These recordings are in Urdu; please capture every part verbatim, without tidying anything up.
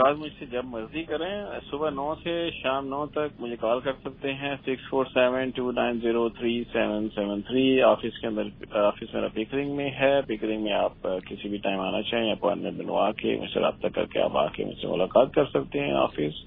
آج مجھ سے جب مرضی کریں، صبح نو سے شام نو تک مجھے کال کر سکتے ہیں six four seven two nine zero three seven seven three. Office کے اندر آفس میرا پیکرنگ میں ہے. پیکرنگ میں آپ کسی بھی ٹائم آنا چاہیں اپوائنٹمنٹ بنوا کے مجھ سے رابطہ کر کے آپ آ کے مجھ سے ملاقات کر سکتے ہیں. آفس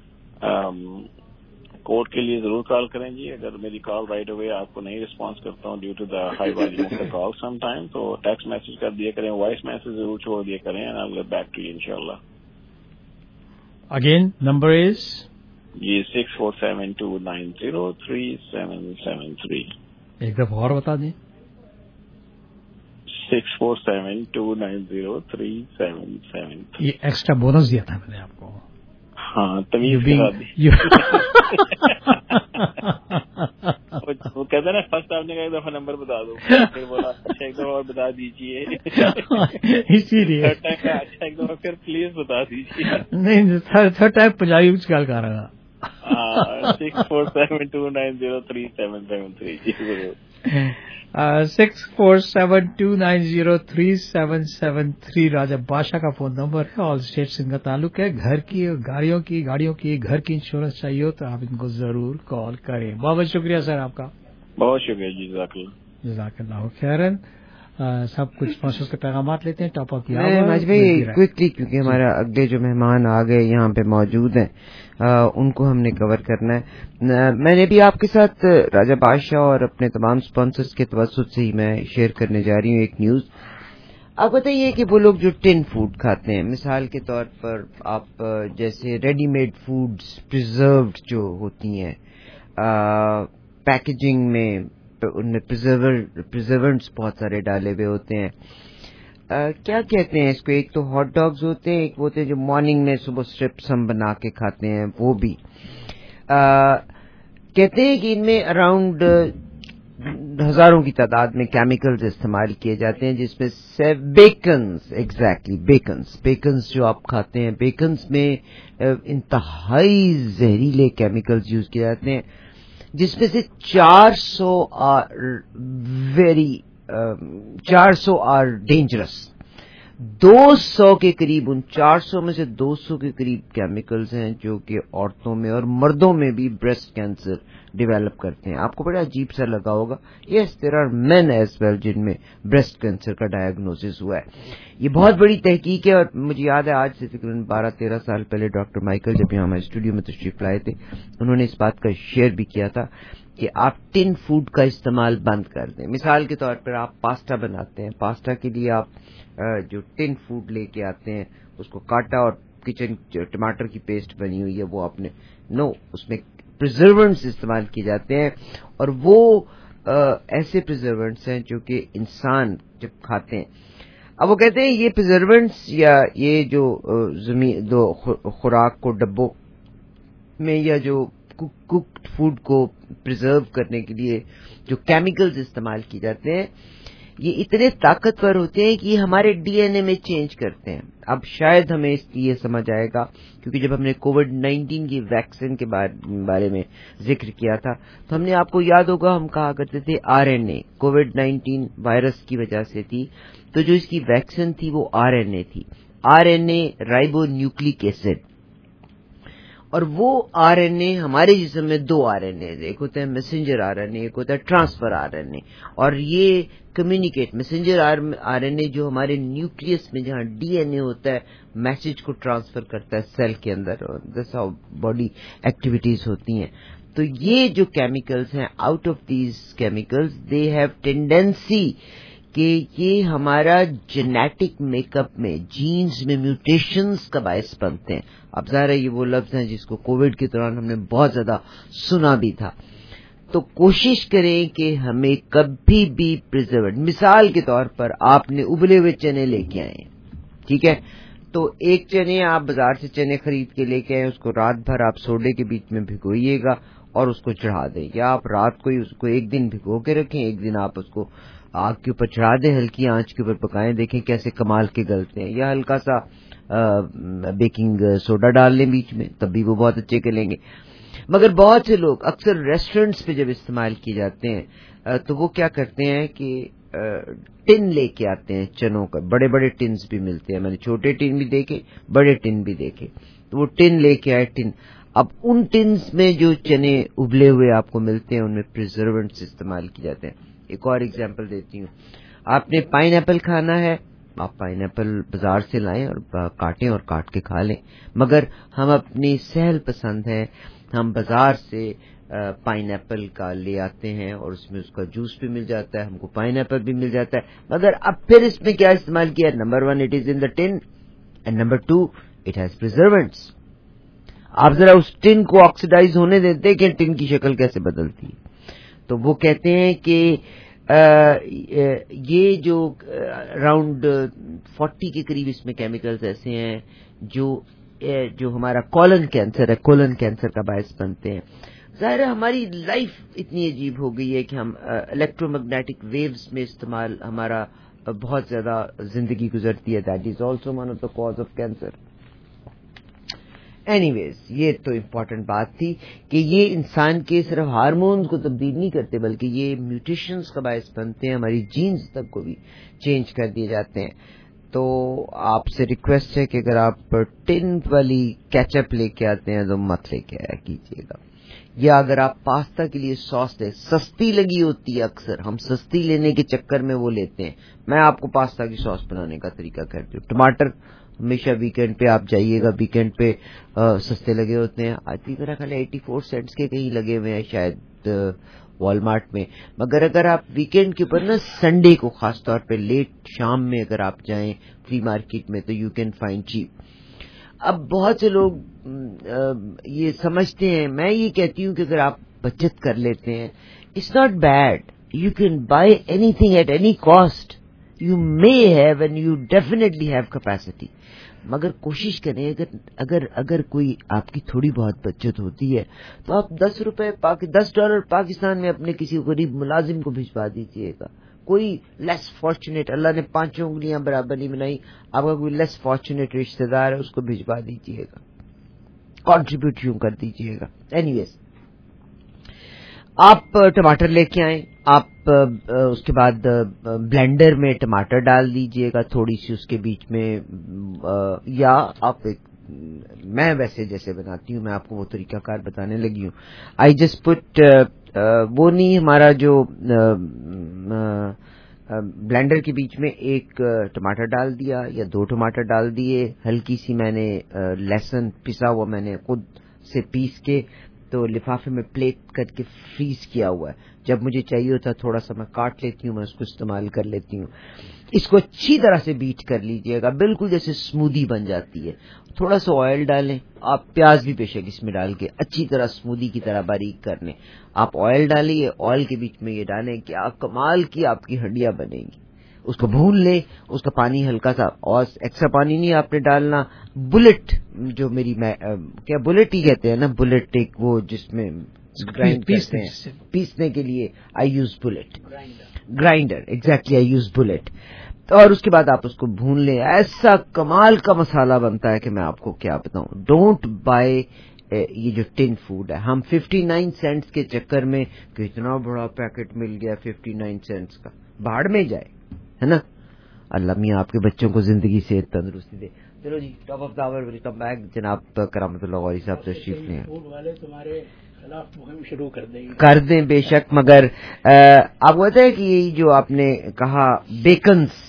کوڈ کے لیے ضرور کال کریں جی. اگر میری کال رائٹ اوے آپ کو نہیں رسپانس کرتا ہوں due to the high volume of the call some time, تو ٹیکسٹ میسج کر دیا کریں، وائس میسج ضرور چھوڑ دیا کریں، and I will get back to you انشاءاللہ. Again, number is جی six four seven two nine zero three seven seven three. ایک دفعہ اور بتا دیں. Six four seven two nine zero three seven seven three. یہ ایکسٹرا بونس دیا تھا میں نے آپ کو. ہاں تمیز کرا دی. وہ کہتے ہیں نا فرسٹ آپ نے کہا ایک دفعہ نمبر بتا دو، پھر بولا اچھا ایک دفعہ اور بتا دیجیے، اسی لیے اچھا ایک دفعہ پھر پلیز بتا دیجیے. نہیں تھرڈ ٹائم پنجابی میں گل کر رہا. Six four seven two nine zero three seven seven three. جی ضرور. Six four seven two nine zero three seven seven three راجہ بادشاہ کا فون نمبر ہے. آل اسٹیٹ سے ان کا تعلق ہے. گھر کی گاڑیوں کی گاڑیوں کی گھر کی انشورنس چاہیے ہو تو آپ ان کو ضرور کال کریں. بہت بہت شکریہ سر آپ کا. بہت شکریہ جی. جزاک اللہ. جزاک اللہ خیرن. سب کچھ اسپانسرز کے پیغامات لیتے ہیں. ٹاپ اپ کیا کوئکلی کیونکہ ہمارا اگلے جو مہمان آ گئے یہاں پہ موجود ہیں ان کو ہم نے کور کرنا ہے. میں نے بھی آپ کے ساتھ راجہ بادشاہ اور اپنے تمام اسپانسرز کے توسط سے ہی میں شیئر کرنے جا رہی ہوں ایک نیوز. آپ بتائیے کہ وہ لوگ جو ٹن فوڈ کھاتے ہیں، مثال کے طور پر آپ جیسے ریڈی میڈ فوڈز پریزروڈ جو ہوتی ہیں پیکیجنگ میں، ان میں پریزرونٹس بہت سارے ڈالے ہوئے ہوتے ہیں. کیا کہتے ہیں اس کو؟ ایک تو ہاٹ ڈاگز ہوتے ہیں، ایک ہوتے ہیں جو مارننگ میں صبح اسٹرپس ہم بنا کے کھاتے ہیں، وہ بھی کہتے ہیں کہ ان میں اراؤنڈ ہزاروں کی تعداد میں کیمیکلز استعمال کیے جاتے ہیں، جس میں سے بیکنز ایگزیکٹلی بیکنز بیکنز جو آپ کھاتے ہیں، بیکنز میں انتہائی زہریلے کیمیکلز یوز کیے جاتے ہیں، جس میں سے چار سو آر ویری چار سو آر ڈینجرس. دو سو کے قریب، ان چار سو میں سے دو سو کے قریب کیمیکلز ہیں جو کہ عورتوں میں اور مردوں میں بھی بریسٹ کینسر ڈیولپ کرتے ہیں. آپ کو بڑا عجیب سا لگا ہوگا. Yes there are men as well جن میں بریسٹ کینسر کا ڈائگنوسس ہوا ہے. یہ بہت بڑی تحقیق ہے، اور مجھے یاد ہے آج سے تقریباً بارہ تیرہ سال پہلے ڈاکٹر مائیکل جب یہاں ہمارے اسٹوڈیو میں تشریف لائے تھے، انہوں نے اس بات کا شیئر بھی کیا تھا کہ آپ ٹن فوڈ کا استعمال بند کر دیں. مثال کے طور پر آپ پاستا بناتے ہیں، پاستا کے لیے آپ جو ٹن فوڈ لے کے آتے ہیں اس کو کاٹا اور کچن ٹماٹر کی پیسٹ بنی ہوئی ہے وہ آپ نے نو اس میں پریزرونٹس استعمال کیے جاتے ہیں، اور وہ ایسے پریزرونٹس ہیں جو کہ انسان جب کھاتے ہیں، اب وہ کہتے ہیں یہ پریزرونٹس یا یہ جو زمین دو خوراک کو ڈبوں میں یا جو کوکڈ فوڈ کو پریزرو کرنے کے لیے جو کیمیکلز استعمال کیے جاتے ہیں، یہ اتنے طاقتور ہوتے ہیں کہ یہ ہمارے ڈی این اے میں چینج کرتے ہیں. اب شاید ہمیں اس لیے سمجھ آئے گا کیونکہ جب ہم نے کووڈ نائنٹین کی ویکسین کے بارے میں ذکر کیا تھا تو ہم نے، آپ کو یاد ہوگا، ہم کہا کرتے تھے R N A COVID nineteen virus کی وجہ سے تھی، تو جو اس کی ویکسین تھی وہ آر این اے تھی. R N A ribonucleic acid, اور وہ آر این اے ہمارے جسم میں دو آر این اے، ایک ہوتا ہے میسنجر آر این اے، ایک ہوتا ہے ٹرانسفر آر این اے. اور یہ communicate messenger R N A جو ہمارے نیوکلیس میں جہاں ڈی این اے ہوتا ہے میسج کو ٹرانسفر کرتا ہے سیل کے اندر، جیسا باڈی ایکٹیویٹیز ہوتی ہیں. تو یہ جو کیمیکلز ہیں، out of these chemicals they have tendency کہ یہ ہمارا جینیٹک میک اپ میں، جینز میں میوٹیشنز کا باعث بنتے ہیں. اب ظاہر ہے یہ وہ لفظ ہیں جس کو کووڈ کے دوران ہم نے بہت زیادہ سنا بھی تھا. تو کوشش کریں کہ ہمیں کبھی بھی پریزرو، مثال کے طور پر آپ نے ابلے ہوئے چنے لے کے آئے، ٹھیک ہے، تو ایک چنے آپ بازار سے چنے خرید کے لے کے آئے، اس کو رات بھر آپ سوڈے کے بیچ میں بھگوئیے گا اور اس کو چڑھا دیں، یا آپ رات کو ہی اس کو ایک دن بھگو کے رکھیں، ایک دن آپ اس کو آگ کے اوپر چڑھا دیں، ہلکی آنچ کے اوپر پکائیں، دیکھیں کیسے کمال کے گلتے ہیں، یا ہلکا سا بیکنگ سوڈا ڈال لیں بیچ میں، تب بھی وہ بہت اچھے گلیں گے. مگر بہت سے لوگ اکثر ریسٹورنٹس پہ جب استعمال کیے جاتے ہیں تو وہ کیا کرتے ہیں کہ ٹن لے کے آتے ہیں چنوں کا, بڑے بڑے ٹنز بھی ملتے ہیں, میں نے چھوٹے ٹن بھی دیکھے, بڑے ٹن بھی دیکھے, تو وہ ٹن لے کے آئے ٹن. اب ان ٹنز میں جو چنے ابلے ہوئے آپ کو ملتے ہیں ان میں پریزروینٹس استعمال کیے جاتے ہیں. ایک اور ایگزامپل دیتی ہوں, آپ نے پائن ایپل کھانا ہے, آپ پائن ایپل بازار سے لائیں اور کاٹیں اور کاٹ کے کھا لیں, مگر ہم اپنی سہل پسند ہے, ہم بازار سے پائن ایپل کا لے آتے ہیں اور اس میں اس کا جوس بھی مل جاتا ہے, ہم کو پائن ایپل بھی مل جاتا ہے, مگر اب پھر اس میں کیا استعمال کیا؟ Number one, it is in the tin, and number two, it has preservatives. آپ ذرا اس ٹن کو آکسیڈائز ہونے دیتے کہ ٹن کی شکل کیسے بدلتی ہے. تو وہ کہتے ہیں کہ یہ جو اراؤنڈ فورٹی کے قریب اس میں کیمیکلز ایسے ہیں جو جو ہمارا کولن کینسر ہے, کولن کینسر کا باعث بنتے ہیں. ظاہر ہے ہماری لائف اتنی عجیب ہو گئی ہے کہ ہم الیکٹرو میگنیٹک ویوز میں استعمال ہمارا بہت زیادہ زندگی گزرتی ہے. That is also one of the cause of cancer. Anyways, یہ تو امپورٹنٹ بات تھی کہ یہ انسان کے صرف ہارمونز کو تبدیل نہیں کرتے بلکہ یہ میوٹیشنز کا باعث بنتے ہیں, ہماری جینز تک کو بھی چینج کر دیے جاتے ہیں. تو آپ سے ریکویسٹ ہے کہ اگر آپ ٹن والی کیچپ لے کے آتے ہیں تو مت لے کے آیا کیجیے گا, یا اگر آپ پاستا کے لیے سوس لیں, سستی لگی ہوتی ہے, اکثر ہم سستی لینے کے چکر میں وہ لیتے ہیں. میں آپ کو پاستا کی سوس بنانے کا طریقہ کہتی ہوں. ٹماٹر ہمیشہ ویکینڈ پہ آپ جائیے گا, ویکینڈ پہ سستے لگے ہوتے ہیں. آج بھی میرا خیال ایٹی فور سینٹس کے کہیں لگے ہوئے ہیں شاید والمارٹ میں. مگر اگر آپ ویکینڈ کے اوپر نا سنڈے کو خاص طور پہ لیٹ شام میں اگر آپ جائیں فری مارکیٹ میں تو یو کین فائنڈ چیپ. اب بہت سے لوگ یہ سمجھتے ہیں, میں یہ کہتی ہوں کہ اگر آپ بچت کر لیتے ہیں it's not bad, you can buy anything at any cost, you may have and you definitely have capacity. مگر کوشش کریں اگر اگر اگر کوئی آپ کی تھوڑی بہت بچت ہوتی ہے تو آپ دس روپے دس ڈالر پاکستان میں اپنے کسی غریب ملازم کو بھجوا دیجیے گا. کوئی لیس فارچونیٹ, اللہ نے پانچوں انگلیاں برابر نہیں بنائی, آپ کا کوئی لیس فارچونیٹ رشتے دار ہے اس کو بھجوا دیجیے گا, کنٹریبیوٹ یوں کر دیجیے گا. اینی ویز, آپ ٹماٹر لے کے آئیں, آپ اس کے بعد بلینڈر میں ٹماٹر ڈال دیجیے گا تھوڑی سی اس کے بیچ میں, یا آپ ایک, میں ویسے جیسے بناتی ہوں میں آپ کو وہ طریقہ کار بتانے لگی ہوں. آئی جسٹ پٹ, وہ نہیں ہمارا جو بلینڈر کے بیچ میں ایک ٹماٹر ڈال دیا یا دو ٹماٹر ڈال دیے, ہلکی سی میں نے لہسن پسا ہوا میں نے خود سے پیس کے تو لفافے میں پلیٹ کر کے فریز کیا ہوا ہے. جب مجھے چاہیے ہوتا تھوڑا سا میں کاٹ لیتی ہوں, میں اس کو استعمال کر لیتی ہوں. اس کو اچھی طرح سے بیٹ کر لیجیے گا, بالکل جیسے اسمودی بن جاتی ہے. تھوڑا سا آئل ڈالیں, آپ پیاز بھی بے شک اس میں ڈال کے اچھی طرح اسمودی کی طرح باریک کر لیں. آپ آئل ڈالیے, آئل کے بیچ میں یہ ڈالیں کہ آپ کمال کی آپ کی ہڈیاں بنیں گی. اس کو بھون لیں, اس کا پانی ہلکا سا, اور ایکسٹرا پانی نہیں آپ نے ڈالنا. بلٹ جو میری کیا بلٹ ہی کہتے ہیں نا, بلٹ ایک وہ جس میں گرائنڈ کرتے ہیں, پیسنے کے لیے I use bullet, grinder, exactly I use bullet. اور اس کے بعد آپ اس کو بھون لیں. ایسا کمال کا مسالہ بنتا ہے کہ میں آپ کو کیا بتاؤں. ڈونٹ بائی یہ جو ٹن فوڈ ہے. ہم ففٹی نائن سینٹس کے چکر میں کتنا بڑا پیکٹ مل گیا ففٹی نائن سینٹس کا, بھاڑ میں جائے, ہے نا. اللہ میاں آپ کے بچوں کو زندگی سے تندرستی دے. چلو جی, top of the hour welcome back جناب کرامت اللہ غوری صاحب تشریف لیں. تمہارے خلاف مہم شروع کر دیں کر دیں بے شک, مگر آپ کو پتا ہے کہ یہ جو آپ نے کہا بیکنز,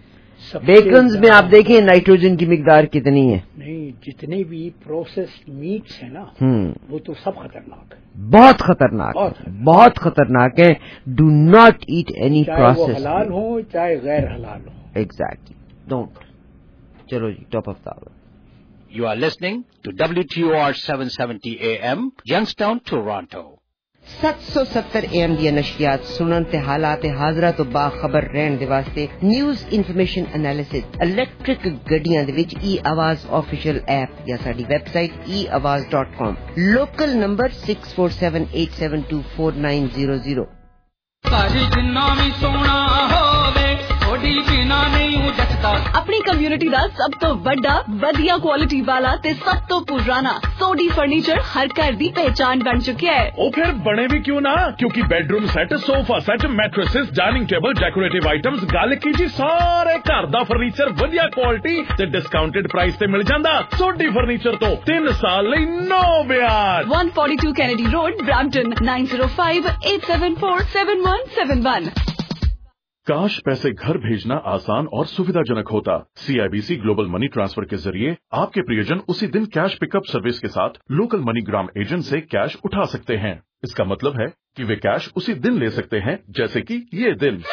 بیکنز میں آپ دیکھیں نائٹروجن کی مقدار کتنی ہے. نہیں, جتنے بھی پروسیسڈ میٹس ہیں نا وہ تو سب خطرناک ہے, بہت خطرناک, بہت خطرناک ہے. Do not eat any process, حلال ہو چاہے غیر حلال ہو. Exactly, don't. چلو جی, top of the hour. You are listening to W T O R seven seventy A M, Youngstown, Toronto. سات سو ستر اے ایم دی نشریات سنن تے حالات حاضرہ تو باخبر رہن دے واسطے نیوز انفارمیشن انالیسس الیکٹرک گڈیاں دے وچ ای آواز آفیشیل ایپ یا ساڈی website E Awaaz dot com. Local number six four seven eight seven two four nine zero zero. جنا بھی سونا ہووے सोडी बिना नहीं हूँ जचता। अपनी कम्युनिटी ਦਾ ਸਭ ਤੋਂ ਵੱਡਾ ਵਧੀਆ ਕੁਆਲਿਟੀ ਵਾਲਾ ਤੇ ਸਭ ਤੋਂ ਪੁਰਾਣਾ ਸੋਡੀ ਫਰਨੀਚਰ ਹਰ ਘਰ ਦੀ ਪਹਿਚਾਨ ਬਣ ਚੁੱਕਿਆ ਹੈ। ਉਹ ਫਿਰ ਬਣੇ ਵੀ ਕਿਉਂ ਨਾ, ਕਿਉਂਕਿ bedroom set, sofa set, mattresses, dining table, decorative items, ਗੱਲ ਕੀ ਜੀ ਸਾਰੇ ਘਰ ਦਾ ਫਰਨੀਚਰ ਵਧੀਆ ਕੁਆਲਿਟੀ ਤੇ ਡਿਸਕਾਊਂਟਡ ਪ੍ਰਾਈਸ ਤੇ ਮਿਲ ਜਾਂਦਾ। ਸੋਡੀ ਫਰਨੀਚਰ ਤੋਂ ਤਿੰਨ ਸਾਲ ਲਈ ਨੋ ਵਿਆਜ। one forty-two Kennedy Road, Brampton, nine zero five eight seven four seven one seven one। काश पैसे घर भेजना आसान और सुविधाजनक होता। सीआईबीसी ग्लोबल मनी ट्रांसफर के जरिए आपके प्रियजन उसी दिन कैश पिकअप सर्विस के साथ लोकल मनीग्राम एजेंट से कैश उठा सकते हैं। इसका मतलब है कि वे कैश उसी दिन ले सकते हैं, जैसे कि ये दिन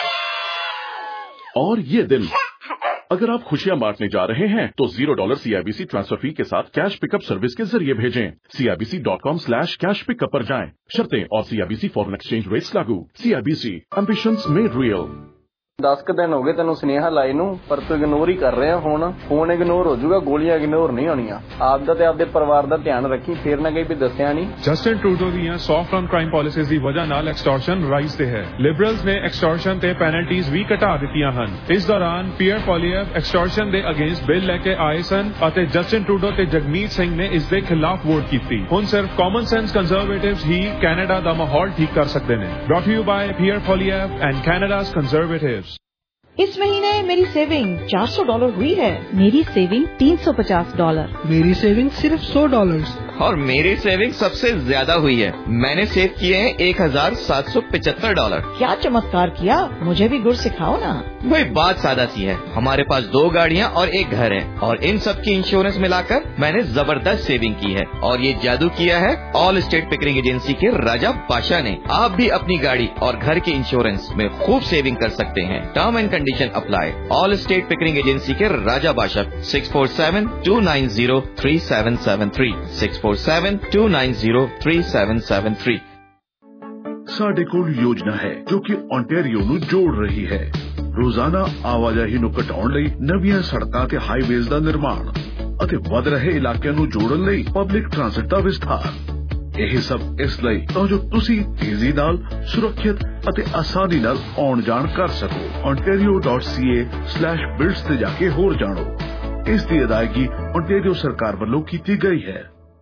और ये दिन। अगर आप खुशियां बांटने जा रहे हैं तो zero dollar CIBC transfer fee के साथ कैश पिकअप सर्विस के जरिए भेजें। CIBC dot com slash cash pickup पर जाएं। शर्तें और सीआईबीसी फॉरेन एक्सचेंज रेट्स लागू। CIBC ambitions made real. दस क दिन हो गए तेन सुनेहा लाई नू, पर तू इग्नोर ही कर रहे हो। फोन फोन इग्नोर हो जाऊगा, गोलियां इग्नोर नहीं होनिया। आपदा ते आपदे परिवार दा ध्यान रखी, फिर ना कहीं भी दसिया नहीं। जस्टिन ट्रूडो ਦੀਆਂ ਸੌਫਟ ਔਨ ਕ੍ਰਾਈਮ ਪਾਲਿਸੀਜ਼ ਦੀ ਵਜ੍ਹਾ ਨਾਲ ਐਕਸਟੋਰਸ਼ਨ ਰਾਈਜ਼ ਤੇ ਹੈ। ਲਿਬਰਲਸ ਨੇ ਐਕਸਟੋਰਸ਼ਨ ਤੇ ਪੈਨਲਟੀਜ਼ ਵੀ ਘਟਾ ਦਿੱਤੀਆਂ ਹਨ। ਇਸ ਦੌਰਾਨ ਪੀਅਰ ਪੋਲੀਅਬ ਐਕਸਟੋਰਸ਼ਨ ਦੇ ਅਗੇਂਸਟ ਬਿੱਲ ਲੈ ਕੇ ਆਏ ਸਨ ਅਤੇ ਜਸਟਿਨ ਟਰੂਡੋ ਤੇ ਜਗਮੀਤ ਸਿੰਘ ਨੇ ਇਸ ਦੇ ਖਿਲਾਫ ਵੋਟ ਕੀਤੀ। ਹੁਣ ਸਿਰਫ ਕਾਮਨ ਸੈਂਸ ਕੰਜ਼ਰਵੇਟਿਵਸ ਹੀ ਕੈਨੇਡਾ ਦਾ ਮਾਹੌਲ ਠੀਕ ਕਰ ਸਕਦੇ ਨੇ। Brought to you by Pierre Poilievre and Canada's conservatives. इस महीने मेरी सेविंग चार सौ डॉलर हुई है। मेरी सेविंग तीन सौ पचास डॉलर। मेरी सेविंग सिर्फ सौ डॉलर। और मेरी सेविंग सबसे ज्यादा हुई है। मैंने सेव किए हैं एक हजार सात सौ पचहत्तर डॉलर। क्या चमत्कार किया, मुझे भी गुर सिखाओ ना। वही बात सादा सी है। हमारे पास दो गाड़ियाँ और एक घर है और इन सब की इंश्योरेंस मिलाकर मैंने जबरदस्त सेविंग की है। और ये जादू किया है ऑल स्टेट पिकरिंग एजेंसी के राजा बादशाह ने। आप भी अपनी गाड़ी और घर के इंश्योरेंस में खूब सेविंग कर सकते हैं। Term and condition apply. All state Pickering agency के Raja Badshah six four seven two nine zero three seven seven three six four seven two nine zero three seven seven three. ਸਾਡੇ ਕੋਲ ਯੋਜਨਾ ਹੈ ਜੋ ਕਿ ਓਨਟਾਰੀਓ ਨੂੰ ਜੋੜ ਰਹੀ ਹੈ। ਰੋਜ਼ਾਨਾ ਆਵਾਜਾਈ ਨੂੰ ਘਟਾਉਣ ਲਈ ਨਵੀਆਂ ਸੜਕਾਂ ਤੇ ਹਾਈਵੇਜ਼ ਦਾ ਨਿਰਮਾਣ ਅਤੇ ਵਧ ਰਹੇ ਇਲਾਕਿਆਂ ਨੂੰ ਜੋੜਨ ਲਈ ਪਬਲਿਕ ਟ੍ਰਾਂਸਪੋਰਟ ਦਾ ਵਿਸਥਾਰ। ਇਹ ਸਭ ਇਸ ਲਈ ਤਾਂ ਜੋ ਤੁਸੀਂ ਤੇਜ਼ੀ ਨਾਲ, ਸੁਰੱਖਿਅਤ ਅਤੇ ਆਸਾਨੀ ਨਾਲ ਆਉਣ ਜਾਣ ਕਰ ਸਕੋ। ontario dot c a slash builds ਤੇ ਜਾ ਕੇ ਹੋਰ ਜਾਣੋ। ਇਸ ਦੀ ਅਦਾਇਗੀ ਓਨਟਾਰੀਓ ਸਰਕਾਰ ਵੱਲੋਂ ਕੀਤੀ ਗਈ ਹੈ।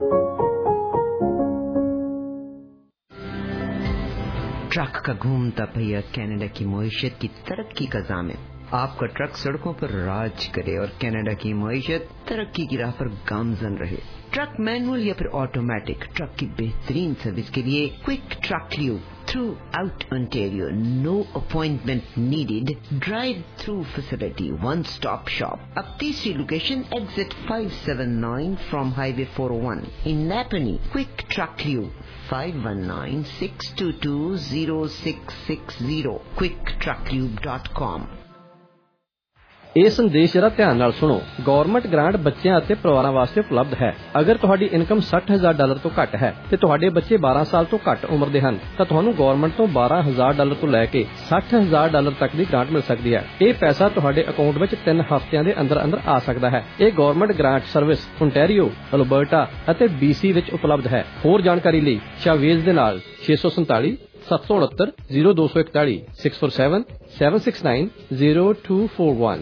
ट्रक का घूमता पहिया कनाडा की मईशत की तरक्की का ज़ामिन। आपका ट्रक सड़कों पर राज करे और कनाडा की मईशत तरक्की की राह पर गामजन रहे। ट्रक मैनुअल या फिर ऑटोमेटिक, ट्रक की बेहतरीन सर्विस के लिए quick truck lube throughout Ontario. No appointment needed, drive through facility, one stop shop. अब तीसरी location exit five seven nine from highway four o one in Napanee. Quick truck lube five one nine six two two zero six six zero quick truck lube dot com। ਇਹ ਸੰਦੇਸ਼ ਜਰਾ ਧਿਆਨ ਨਾਲ ਸੁਣੋ। ਗਵਰਨਮੈਂਟ ਗ੍ਰਾਂਟ ਬੱਚਿਆਂ ਅਤੇ ਪਰਿਵਾਰਾਂ ਵਾਸਤੇ ਉਪਲਬਧ ਹੈ। ਅਗਰ ਤੁਹਾਡੀ ਇਨਕਮ ਸੱਠ ਹਜ਼ਾਰ ਡਾਲਰ ਤੋਂ ਘੱਟ ਹੈ ਤੇ ਤੁਹਾਡੇ ਬੱਚੇ ਬਾਰਾਂ ਸਾਲ ਤੋਂ ਘੱਟ ਉਮਰ ਦੇ ਹਨ ਤਾਂ ਤੁਹਾਨੂੰ ਗਵਰਨਮੈਂਟ ਤੋਂ ਬਾਰਾਂ ਹਜ਼ਾਰ ਡਾਲਰ ਤੋਂ ਲੈ ਕੇ ਸੱਠ ਹਜ਼ਾਰ ਡਾਲਰ ਤੱਕ ਦੀ ਗ੍ਰਾਂਟ ਮਿਲ ਸਕਦੀ ਹੈ। ਇਹ ਪੈਸਾ ਤੁਹਾਡੇ ਅਕਾਊਂਟ ਵਿੱਚ ਤਿੰਨ ਹਫ਼ਤਿਆਂ ਦੇ ਅੰਦਰ ਅੰਦਰ ਆ ਸਕਦਾ ਹੈ। ਇਹ government grant service Ontario, Alberta ਅਤੇ ਬੀਸੀ ਵਿੱਚ ਉਪਲਬਧ ਹੈ। ਹੋਰ ਜਾਣਕਾਰੀ ਲਈ ਸ਼ਾਵੇਜ਼ ਦੇ ਨਾਲ ਛੇ ਸੌ ਸੰਤਾਲੀ ਸੱਤ ਸੌ ਉਨੱਤਰ ਜ਼ੀਰੋ ਦੋ ਸੌ ਇਕਤਾਲੀ six four seven seven six nine zero two four one.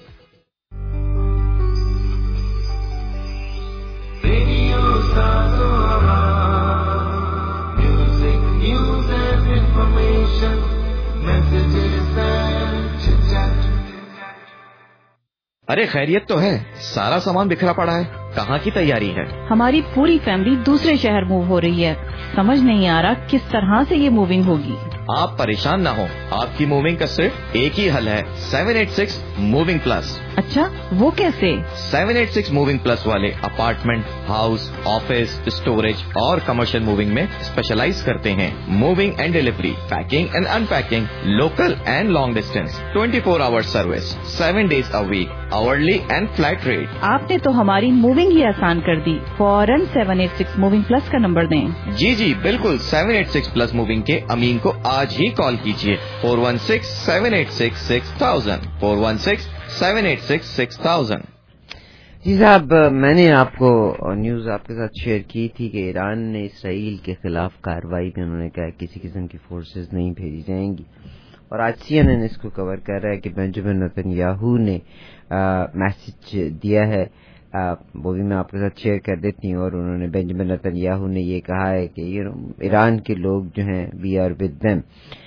अरे खैरियत तो है, सारा सामान बिखरा पड़ा है, कहाँ की तैयारी है? हमारी पूरी फैमिली दूसरे शहर मूव हो रही है। समझ नहीं आ रहा किस तरह से ये मूविंग होगी। आप परेशान ना हो, आपकी मूविंग का सिर्फ एक ही हल है, seven eight six moving plus. अच्छा, वो कैसे? Seven eight six moving plus वाले अपार्टमेंट, हाउस, ऑफिस, स्टोरेज और कमर्शियल मूविंग में स्पेशलाइज करते हैं। Moving and delivery, packing and unpacking, local and long distance, twenty four hours service, seven days a week, hourly and flat rate. आपने तो हमारी मूविंग ही आसान कर दी। फौरन seven eight six moving plus का नंबर दें। जी जी बिल्कुल, seven eight six plus moving के अमीन को आज ही कॉल कीजिए। Four one six seven eight six six thousand four one six seven eight six six thousand. जी साहब, मैंने आपको न्यूज आपके साथ शेयर की थी कि ईरान ने इसराइल के खिलाफ कार्रवाई में उन्होंने कहा किसी किस्म की फोर्सेस नहीं भेजी जाएंगी। اور آج سی این این اس کو کور کر رہا ہے کہ بینجامن نیتن-یاہو نے میسج دیا ہے، وہ بھی میں آپ کے ساتھ شیئر کر دیتی ہوں. اور انہوں نے بینجامن نیتن-یاہو نے یہ کہا ہے کہ یو نو ایران کے لوگ جو ہیں وی آر ود دیم،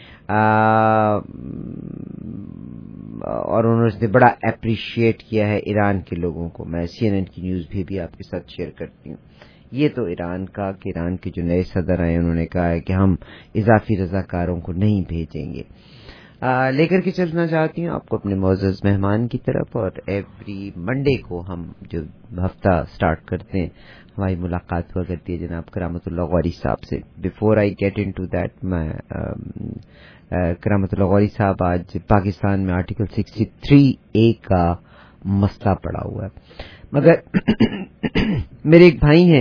اور انہوں نے بڑا اپریشیٹ کیا ہے ایران کے لوگوں کو. میں سی این این کی نیوز بھی بھی آپ کے ساتھ شیئر کرتی ہوں. یہ تو ایران کا کہ ایران کے جو نئے صدر آئے انہوں نے کہا ہے کہ ہم اضافی رضاکاروں کو نہیں بھیجیں گے. آ, لے کر کے چلنا چاہتی ہوں آپ کو اپنے معزز مہمان کی طرف. اور ایوری منڈے کو ہم جو ہفتہ سٹارٹ کرتے ہیں ہماری ملاقات ہوا کرتی ہے جناب کرامت اللہ غوری صاحب سے. Before I get into that دیٹ، میں کرامت اللہ غوری صاحب آج پاکستان میں آرٹیکل سکسٹی تھری اے کا مسئلہ پڑا ہوا ہے، مگر میرے ایک بھائی ہیں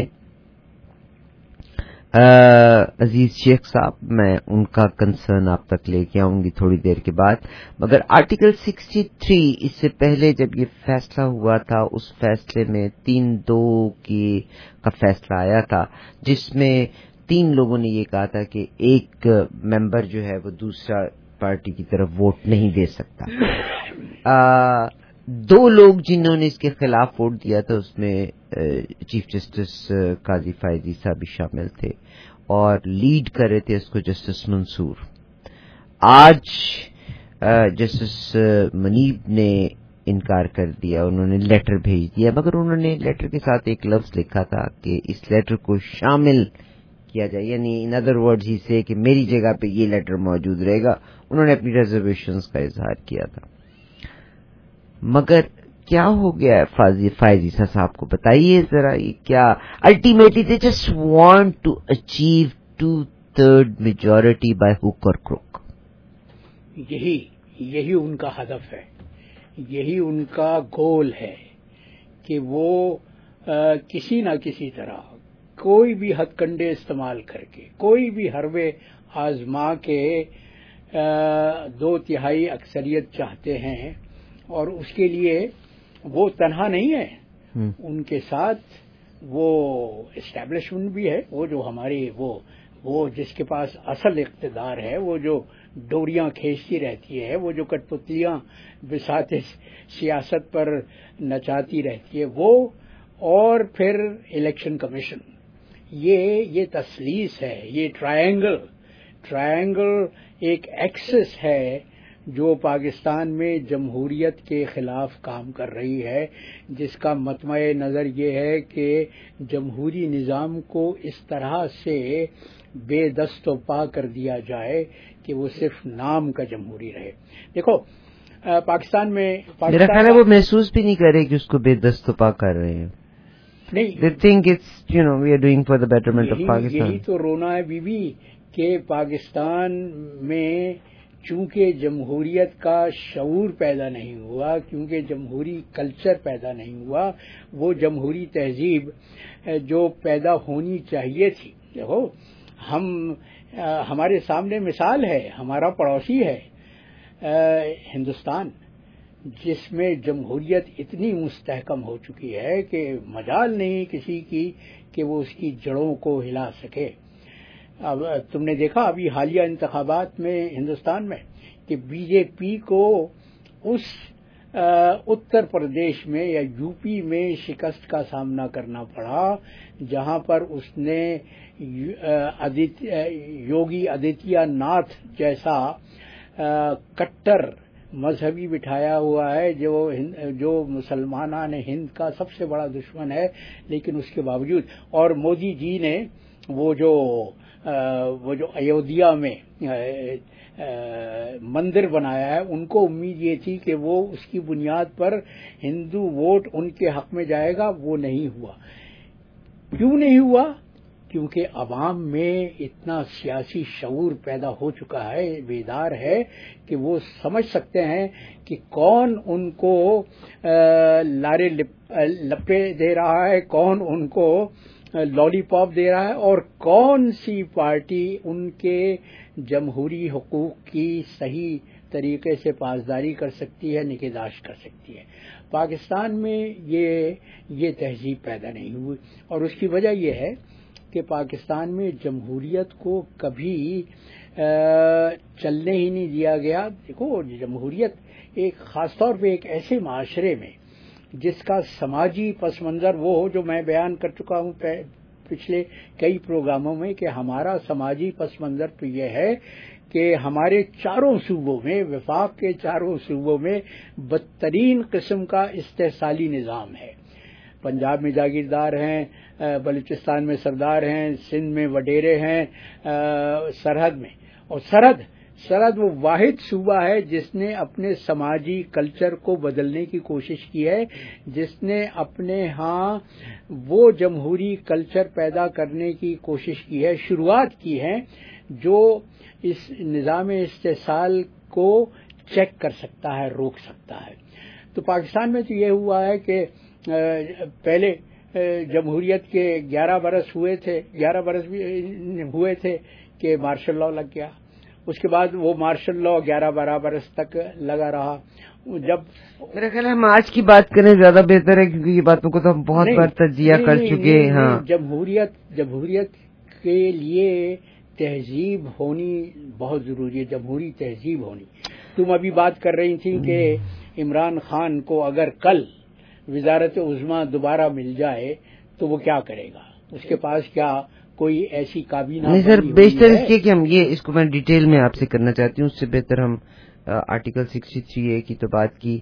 عزیز شیخ صاحب، میں ان کا کنسرن آپ تک لے کے آؤں گی تھوڑی دیر کے بعد. مگر آرٹیکل سکسٹی تھری اس سے پہلے جب یہ فیصلہ ہوا تھا اس فیصلے میں تین دو کی کا فیصلہ آیا تھا جس میں تین لوگوں نے یہ کہا تھا کہ ایک ممبر جو ہے وہ دوسرا پارٹی کی طرف ووٹ نہیں دے سکتا. آ, دو لوگ جنہوں نے اس کے خلاف ووٹ دیا تھا اس میں چیف جسٹس قاضی فائزی صاحب بھی شامل تھے اور لیڈ کر رہے تھے اس کو جسٹس منصور. آج جسٹس منیب نے انکار کر دیا، انہوں نے لیٹر بھیج دیا، مگر انہوں نے لیٹر کے ساتھ ایک لفظ لکھا تھا کہ اس لیٹر کو شامل کیا جائے، یعنی ان ادر ورڈز ہی سے کہ میری جگہ پہ یہ لیٹر موجود رہے گا. انہوں نے اپنی ریزرویشنز کا اظہار کیا تھا. مگر کیا ہو گیا ہے فائزی صاحب کو بتائیے ذرا، یہ کیا ultimately they just want to achieve two third majority by hook اور کروک. یہی یہی ان کا ہدف ہے، یہی ان کا گول ہے کہ وہ آ, کسی نہ کسی طرح کوئی بھی ہتھ کنڈے استعمال کر کے کوئی بھی حربے آزما کے آ, دو تہائی اکثریت چاہتے ہیں. اور اس کے لیے وہ تنہا نہیں ہے، ان کے ساتھ وہ اسٹیبلشمنٹ بھی ہے، وہ جو ہماری وہ وہ جس کے پاس اصل اقتدار ہے، وہ جو ڈوریاں کھینچتی رہتی ہے، وہ جو کٹ پتلیاں بساط سیاست پر نچاتی رہتی ہے، وہ اور پھر الیکشن کمیشن. یہ یہ تسلیس ہے، یہ ٹرائنگل ٹرائنگل ایک ایکسس ہے جو پاکستان میں جمہوریت کے خلاف کام کر رہی ہے، جس کا مطمع نظر یہ ہے کہ جمہوری نظام کو اس طرح سے بے دست و پا کر دیا جائے کہ وہ صرف نام کا جمہوری رہے. دیکھو پاکستان میں میرا خیال ہے وہ محسوس بھی نہیں کر رہے کہ اس کو بے دست و پا کر رہے ہیں. نہیں، they think it's, you know, we are doing for the betterment of Pakistan. یہی تو رونا ہے بی بی کہ پاکستان میں چونکہ جمہوریت کا شعور پیدا نہیں ہوا، کیونکہ جمہوری کلچر پیدا نہیں ہوا، وہ جمہوری تہذیب جو پیدا ہونی چاہیے تھی. دیکھو ہم ہمارے سامنے مثال ہے، ہمارا پڑوسی ہے ہندوستان، جس میں جمہوریت اتنی مستحکم ہو چکی ہے کہ مجال نہیں کسی کی کہ وہ اس کی جڑوں کو ہلا سکے. اب تم نے دیکھا ابھی حالیہ انتخابات میں ہندوستان میں کہ بی جے پی کو اس اتر پردیش میں یا یو پی میں شکست کا سامنا کرنا پڑا، جہاں پر اس نے یوگی آدتیہ ناتھ جیسا کٹر مذہبی بٹھایا ہوا ہے جو جو مسلمانان ہند کا سب سے بڑا دشمن ہے، لیکن اس کے باوجود. اور مودی جی نے وہ جو وہ جو ایودھیا میں مندر بنایا ہے، ان کو امید یہ تھی کہ وہ اس کی بنیاد پر ہندو ووٹ ان کے حق میں جائے گا. وہ نہیں ہوا. کیوں نہیں ہوا؟ کیونکہ عوام میں اتنا سیاسی شعور پیدا ہو چکا ہے، بیدار ہے، کہ وہ سمجھ سکتے ہیں کہ کون ان کو لارے لپے دے رہا ہے، کون ان کو لالی پاپ دے رہا ہے، اور کون سی پارٹی ان کے جمہوری حقوق کی صحیح طریقے سے پاسداری کر سکتی ہے، نگہداشت کر سکتی ہے. پاکستان میں یہ یہ تہذیب پیدا نہیں ہوئی، اور اس کی وجہ یہ ہے کہ پاکستان میں جمہوریت کو کبھی چلنے ہی نہیں دیا گیا. دیکھو جمہوریت ایک خاص طور پہ ایک ایسے معاشرے میں جس کا سماجی پس منظر وہ ہو جو میں بیان کر چکا ہوں پچھلے کئی پروگراموں میں کہ ہمارا سماجی پس منظر تو یہ ہے کہ ہمارے چاروں صوبوں میں وفاق کے چاروں صوبوں میں بدترین قسم کا استحصالی نظام ہے. پنجاب میں جاگیردار ہیں، بلوچستان میں سردار ہیں، سندھ میں وڈیرے ہیں، سرحد میں. اور سرحد سرحد وہ واحد صوبہ ہے جس نے اپنے سماجی کلچر کو بدلنے کی کوشش کی ہے، جس نے اپنے ہاں وہ جمہوری کلچر پیدا کرنے کی کوشش کی ہے، شروعات کی ہے جو اس نظام استحصال کو چیک کر سکتا ہے، روک سکتا ہے. تو پاکستان میں تو یہ ہوا ہے کہ پہلے جمہوریت کے گیارہ برس ہوئے تھے گیارہ برس بھی ہوئے تھے کہ مارشل لاء لگ گیا. اس کے بعد وہ مارشل لاء گیارہ بارہ برس تک لگا رہا. جب میرا خیال ہے ہم آج کی بات کریں زیادہ بہتر ہے، کیونکہ یہ باتوں کو تو ہم بہت بار تجزیہ کر چکے ہیں. ہاں، جمہوریت جمہوریت کے لیے تہذیب ہونی بہت ضروری ہے، جمہوری تہذیب ہونی. تم ابھی بات کر رہی تھی کہ عمران خان کو اگر کل وزارت عظمیٰ دوبارہ مل جائے تو وہ کیا کرے گا؟ اس کے پاس کیا کوئی ایسی کابینہ نہیں سر، بیشتر اس کے کہ ہم یہ اس کو میں ڈیٹیل میں آپ سے کرنا چاہتی ہوں، اس سے بہتر ہم آرٹیکل سکسٹی تھری اے کی تو بات کی.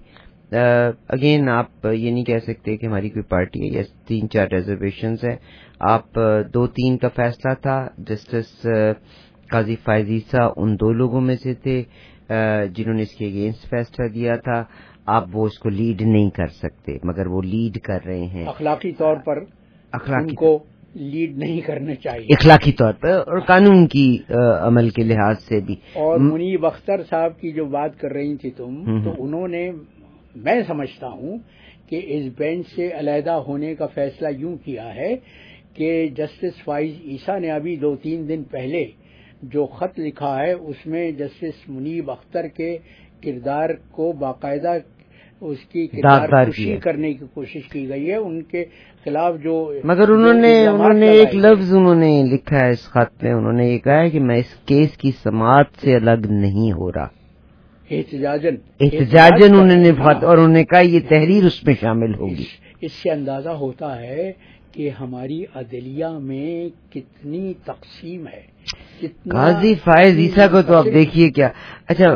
اگین آپ یہ نہیں کہہ سکتے کہ ہماری کوئی پارٹی ہے، یس تین چار ریزرویشنز ہیں. آپ دو تین کا فیصلہ تھا، جسٹس قاضی فائز عیسیٰ ان دو لوگوں میں سے تھے جنہوں نے اس کے اگینسٹ فیصلہ دیا تھا. آپ وہ اس کو لیڈ نہیں کر سکتے، مگر وہ لیڈ کر رہے ہیں. اخلاقی طور پر اخلاقی ان کو لیڈ نہیں کرنا چاہیے، اخلاقی طور پر اور قانون کی عمل کے لحاظ سے بھی. اور منیب اختر صاحب کی جو بات کر رہی تھی تم، تو انہوں نے، میں سمجھتا ہوں کہ اس بینچ سے علیحدہ ہونے کا فیصلہ یوں کیا ہے کہ جسٹس فائز عیسیٰ نے ابھی دو تین دن پہلے جو خط لکھا ہے اس میں جسٹس منیب اختر کے کردار کو باقاعدہ اس کی کردار کشی کرنے کی کوشش کی گئی ہے ان کے خلاف. جو مگر انہوں نے انہوں نے ایک لفظ انہوں نے لکھا ہے اس خط میں، انہوں نے یہ کہا ہے کہ میں اس کیس کی سماعت سے الگ نہیں ہو رہا. احتجاجن احتجاجن انہوں نے اور انہوں نے کہا یہ تحریر اس میں شامل ہوگی. اس سے اندازہ ہوتا ہے کہ ہماری عدلیہ میں کتنی تقسیم ہے. قاضی فائز عیسیٰ کو تو آپ دیکھیے کیا. اچھا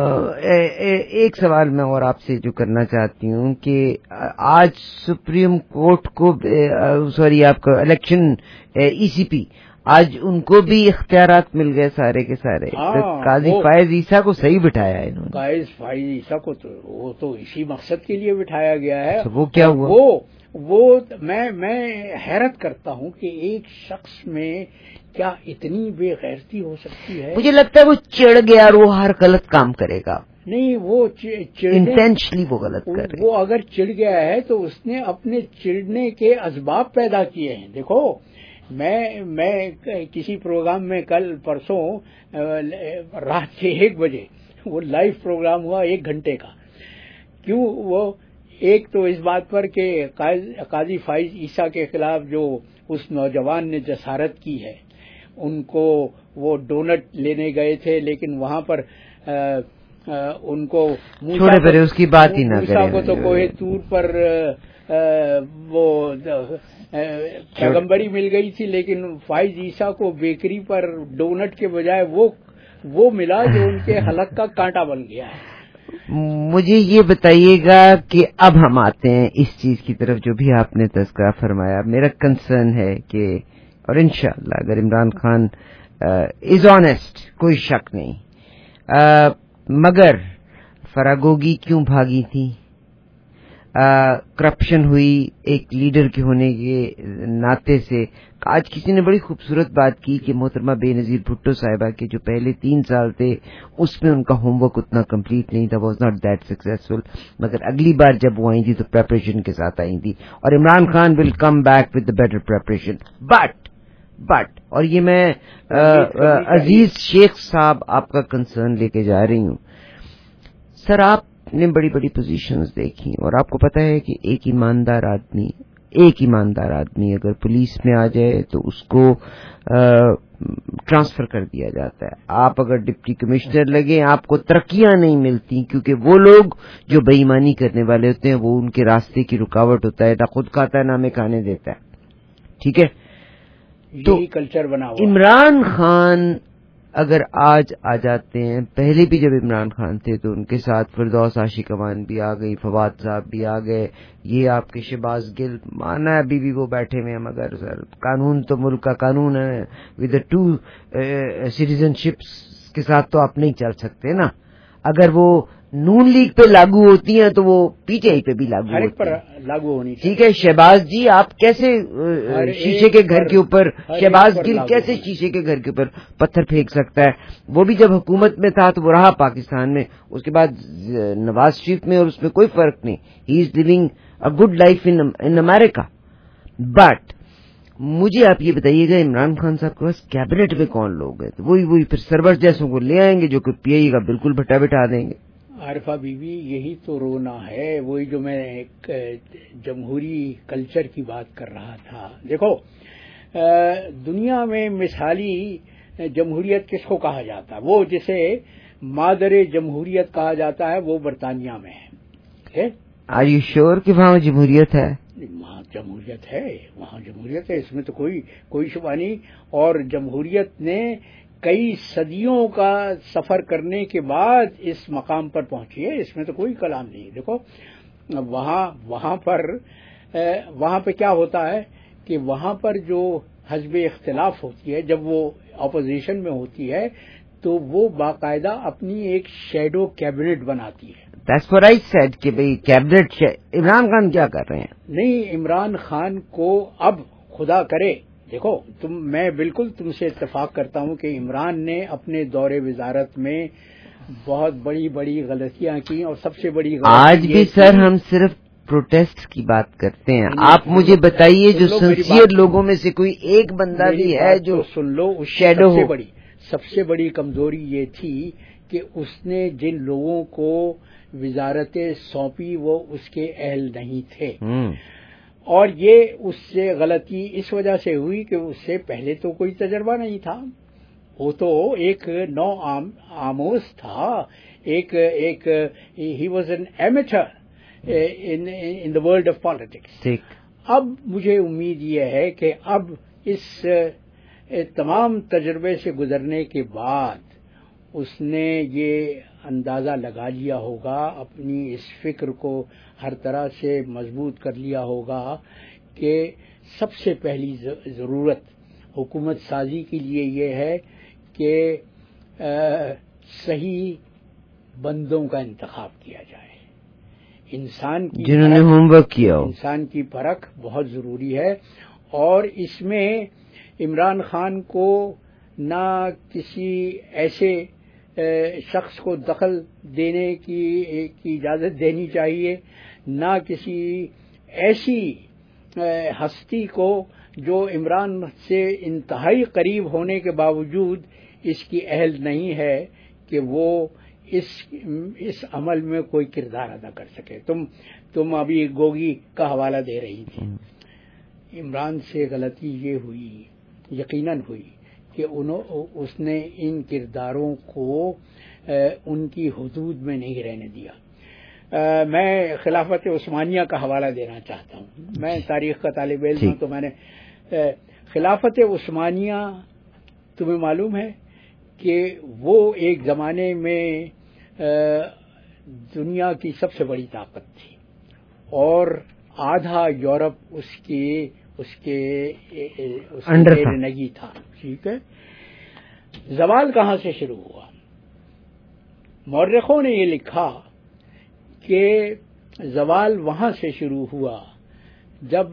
ایک سوال میں اور آپ سے جو کرنا چاہتی ہوں کہ آج سپریم کورٹ کو سوری آپ کا الیکشن ای سی پی آج ان کو بھی اختیارات مل گئے سارے کے سارے. قاضی فائز عیسیٰ کو صحیح بٹھایا ہے انہوں نے. قاضی فائز عیسیٰ کو تو وہ تو اسی مقصد کے لیے بٹھایا گیا ہے. وہ کیا ہوا؟ وہ وہ میں میں حیرت کرتا ہوں کہ ایک شخص میں کیا اتنی بے غیرتی ہو سکتی ہے. مجھے لگتا ہے وہ چڑھ گیا اور وہ ہر غلط کام کرے گا. نہیں، وہ انٹینشنلی وہ غلط کر رہے. وہ اگر چڑھ گیا ہے تو اس نے اپنے چڑھنے کے اسباب پیدا کیے ہیں. دیکھو میں میں کسی پروگرام میں کل پرسوں رات کے ایک بجے وہ لائیو پروگرام ہوا ایک گھنٹے کا. کیوں؟ وہ ایک تو اس بات پر کہ قاضی فائز عیسیٰ کے خلاف جو اس نوجوان نے جسارت کی ہے، ان کو وہ ڈونٹ لینے گئے تھے لیکن وہاں پر آ, آ, ان کو چھوڑے پرے اس کی بات ہی نہ کریں. موسیٰ کو تو کوہ طور پر آ, وہ پیغمبری مل گئی تھی، لیکن فائز عیسیٰ کو بیکری پر ڈونٹ کے بجائے وہ وہ ملا جو ان کے حلق کا کانٹا بن گیا ہے. مجھے یہ بتائیے گا کہ اب ہم آتے ہیں اس چیز کی طرف جو بھی آپ نے تذکرہ فرمایا. میرا کنسرن ہے کہ اور انشاءاللہ اگر عمران خان از آنیسٹ، کوئی شک نہیں، آ, مگر فراگوگی کیوں بھاگی تھی؟ کرپشن ہوئی ایک لیڈر کے ہونے کے ناطے سے. آج کسی نے بڑی خوبصورت بات کی کہ محترمہ بے نظیر بھٹو صاحبہ کے جو پہلے تین سال تھے اس میں ان کا ہوم ورک اتنا کمپلیٹ نہیں تھا، واز ناٹ دیٹ سکسیسفل، مگر اگلی بار جب وہ آئی تھی تو پریپریشن کے ساتھ آئی تھی. اور Imran Khan will come back with the better preparation. But but اور یہ میں عزیز شیخ صاحب آپ کا کنسرن لے کے جا رہی ہوں. سر آپ نے بڑی بڑی پوزیشنز دیکھی اور آپ کو پتا ہے کہ ایک ایماندار آدمی، ایک ایماندار آدمی اگر پولیس میں آ جائے تو اس کو ٹرانسفر کر دیا جاتا ہے. آپ اگر ڈپٹی کمشنر لگیں آپ کو ترقیاں نہیں ملتی کیونکہ وہ لوگ جو بے ایمانی کرنے والے ہوتے ہیں وہ ان کے راستے کی رکاوٹ ہوتا ہے, نہ خود کھاتا ہے نہ ہمیں کھانے دیتا ہے. ٹھیک ہے, تو کلچر بنا ہوا. عمران خان اگر آج آ جاتے ہیں, پہلے بھی جب عمران خان تھے تو ان کے ساتھ فردوس عاشق امان بھی آ گئی, فواد صاحب بھی آ گئے, یہ آپ کے شہباز گل مانا ہے ابھی بھی وہ بیٹھے ہوئے ہیں, مگر سر قانون تو ملک کا قانون ہے, ود ٹو سٹیزن شپس کے ساتھ تو آپ نہیں چل سکتے نا. اگر وہ نون لیگ پہ لاگو ہوتی ہیں تو وہ پی ٹی آئی پہ بھی لاگو ہوتی ہیں, لاگو ہونی. ٹھیک ہے, شہباز جی آپ کیسے شیشے کے گھر کے اوپر, شہباز گل کیسے شیشے کے گھر کے اوپر پتھر پھینک سکتا ہے؟ وہ بھی جب حکومت میں تھا تو وہ رہا پاکستان میں, اس کے بعد نواز شریف میں, اور اس میں کوئی فرق نہیں. He is living a good life in America. But مجھے آپ یہ بتائیے گا عمران خان صاحب کے پاس کیبنٹ میں کون لوگ ہیں؟ تو وہی وہی پھر سرور جیسوں کو لے آئیں گے جو کہ پی آئی کا بالکل بٹا بٹھا دیں گے. عارفہ بی بی یہی تو رونا ہے, وہی جو میں ایک جمہوری کلچر کی بات کر رہا تھا. دیکھو دنیا میں مثالی جمہوریت کس کو کہا جاتا ہے؟ وہ جسے مادر جمہوریت کہا جاتا ہے وہ برطانیہ میں ہے. آر یو شیور کہ وہاں جمہوریت ہے؟ وہاں جمہوریت ہے, وہاں جمہوریت ہے, اس میں تو کوئی کوئی شبہ نہیں. اور جمہوریت نے کئی صدیوں کا سفر کرنے کے بعد اس مقام پر پہنچی ہے, اس میں تو کوئی کلام نہیں. دیکھو وہاں وہاں پر وہاں پہ کیا ہوتا ہے کہ وہاں پر جو حزب اختلاف ہوتی ہے, جب وہ اپوزیشن میں ہوتی ہے تو وہ باقاعدہ اپنی ایک شیڈو کیبنٹ بناتی ہے. That's what I said کہ بھئی کیبنٹ. عمران خان کیا کر رہے ہیں؟ نہیں, عمران خان کو اب خدا کرے, دیکھو تم میں بالکل تم سے اتفاق کرتا ہوں کہ عمران نے اپنے دور وزارت میں بہت بڑی بڑی غلطیاں کی, اور سب سے بڑی غلطی آج بھی سر ہم صرف پروٹیسٹ کی بات کرتے ہیں. آپ مجھے بتائیے جو سنسیئر لوگوں میں سے کوئی ایک بندہ بھی ہے جو سن لو, شیڈو سب سے بڑی سب سے بڑی کمزوری یہ تھی کہ اس نے جن لوگوں کو وزارتیں سونپی وہ اس کے اہل نہیں تھے, اور یہ اس سے غلطی اس وجہ سے ہوئی کہ اس سے پہلے تو کوئی تجربہ نہیں تھا. وہ تو ایک نو آموز تھا, ایک ایک he was an amateur in the world of politics. اب مجھے امید یہ ہے کہ اب اس تمام تجربے سے گزرنے کے بعد اس نے یہ اندازہ لگا لیا ہوگا, اپنی اس فکر کو ہر طرح سے مضبوط کر لیا ہوگا کہ سب سے پہلی ضرورت حکومت سازی کے لیے یہ ہے کہ صحیح بندوں کا انتخاب کیا جائے. انسان کی جنہوں نے ہوم ورک کیا ہو, انسان کی پرکھ بہت ضروری ہے, اور اس میں عمران خان کو نہ کسی ایسے شخص کو دخل دینے کی کی اجازت دینی چاہیے, نہ کسی ایسی ہستی کو جو عمران سے انتہائی قریب ہونے کے باوجود اس کی اہل نہیں ہے کہ وہ اس اس عمل میں کوئی کردار ادا کر سکے. تم تم ابھی گوگی کا حوالہ دے رہی تھی. عمران سے غلطی یہ ہوئی, یقیناً ہوئی, کہ انہوں اس نے ان کرداروں کو ان کی حدود میں نہیں رہنے دیا. میں خلافت عثمانیہ کا حوالہ دینا چاہتا ہوں. میں تاریخ کا طالب علم ہوں, تو میں نے خلافت عثمانیہ تمہیں معلوم ہے کہ وہ ایک زمانے میں دنیا کی سب سے بڑی طاقت تھی, اور آدھا یورپ اس کی اس کے زیر نگی تھا. ٹھیک ہے, زوال کہاں سے شروع ہوا؟ مورخوں نے یہ لکھا کہ زوال وہاں سے شروع ہوا جب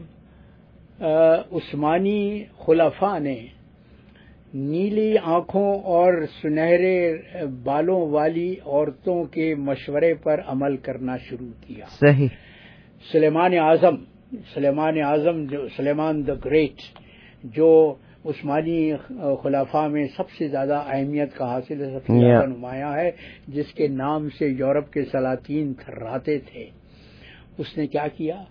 عثمانی خلفاء نے نیلی آنکھوں اور سنہرے بالوں والی عورتوں کے مشورے پر عمل کرنا شروع کیا. صحیح. سلیمان اعظم سلیمان اعظم جو سلیمان دا گریٹ, جو عثمانی خلفاء میں سب سے زیادہ اہمیت کا حاصل ہے, سب سے زیادہ نمایاں ہے, جس کے نام سے یورپ کے سلاطین تھراتے تھے, اس نے کیا کیا؟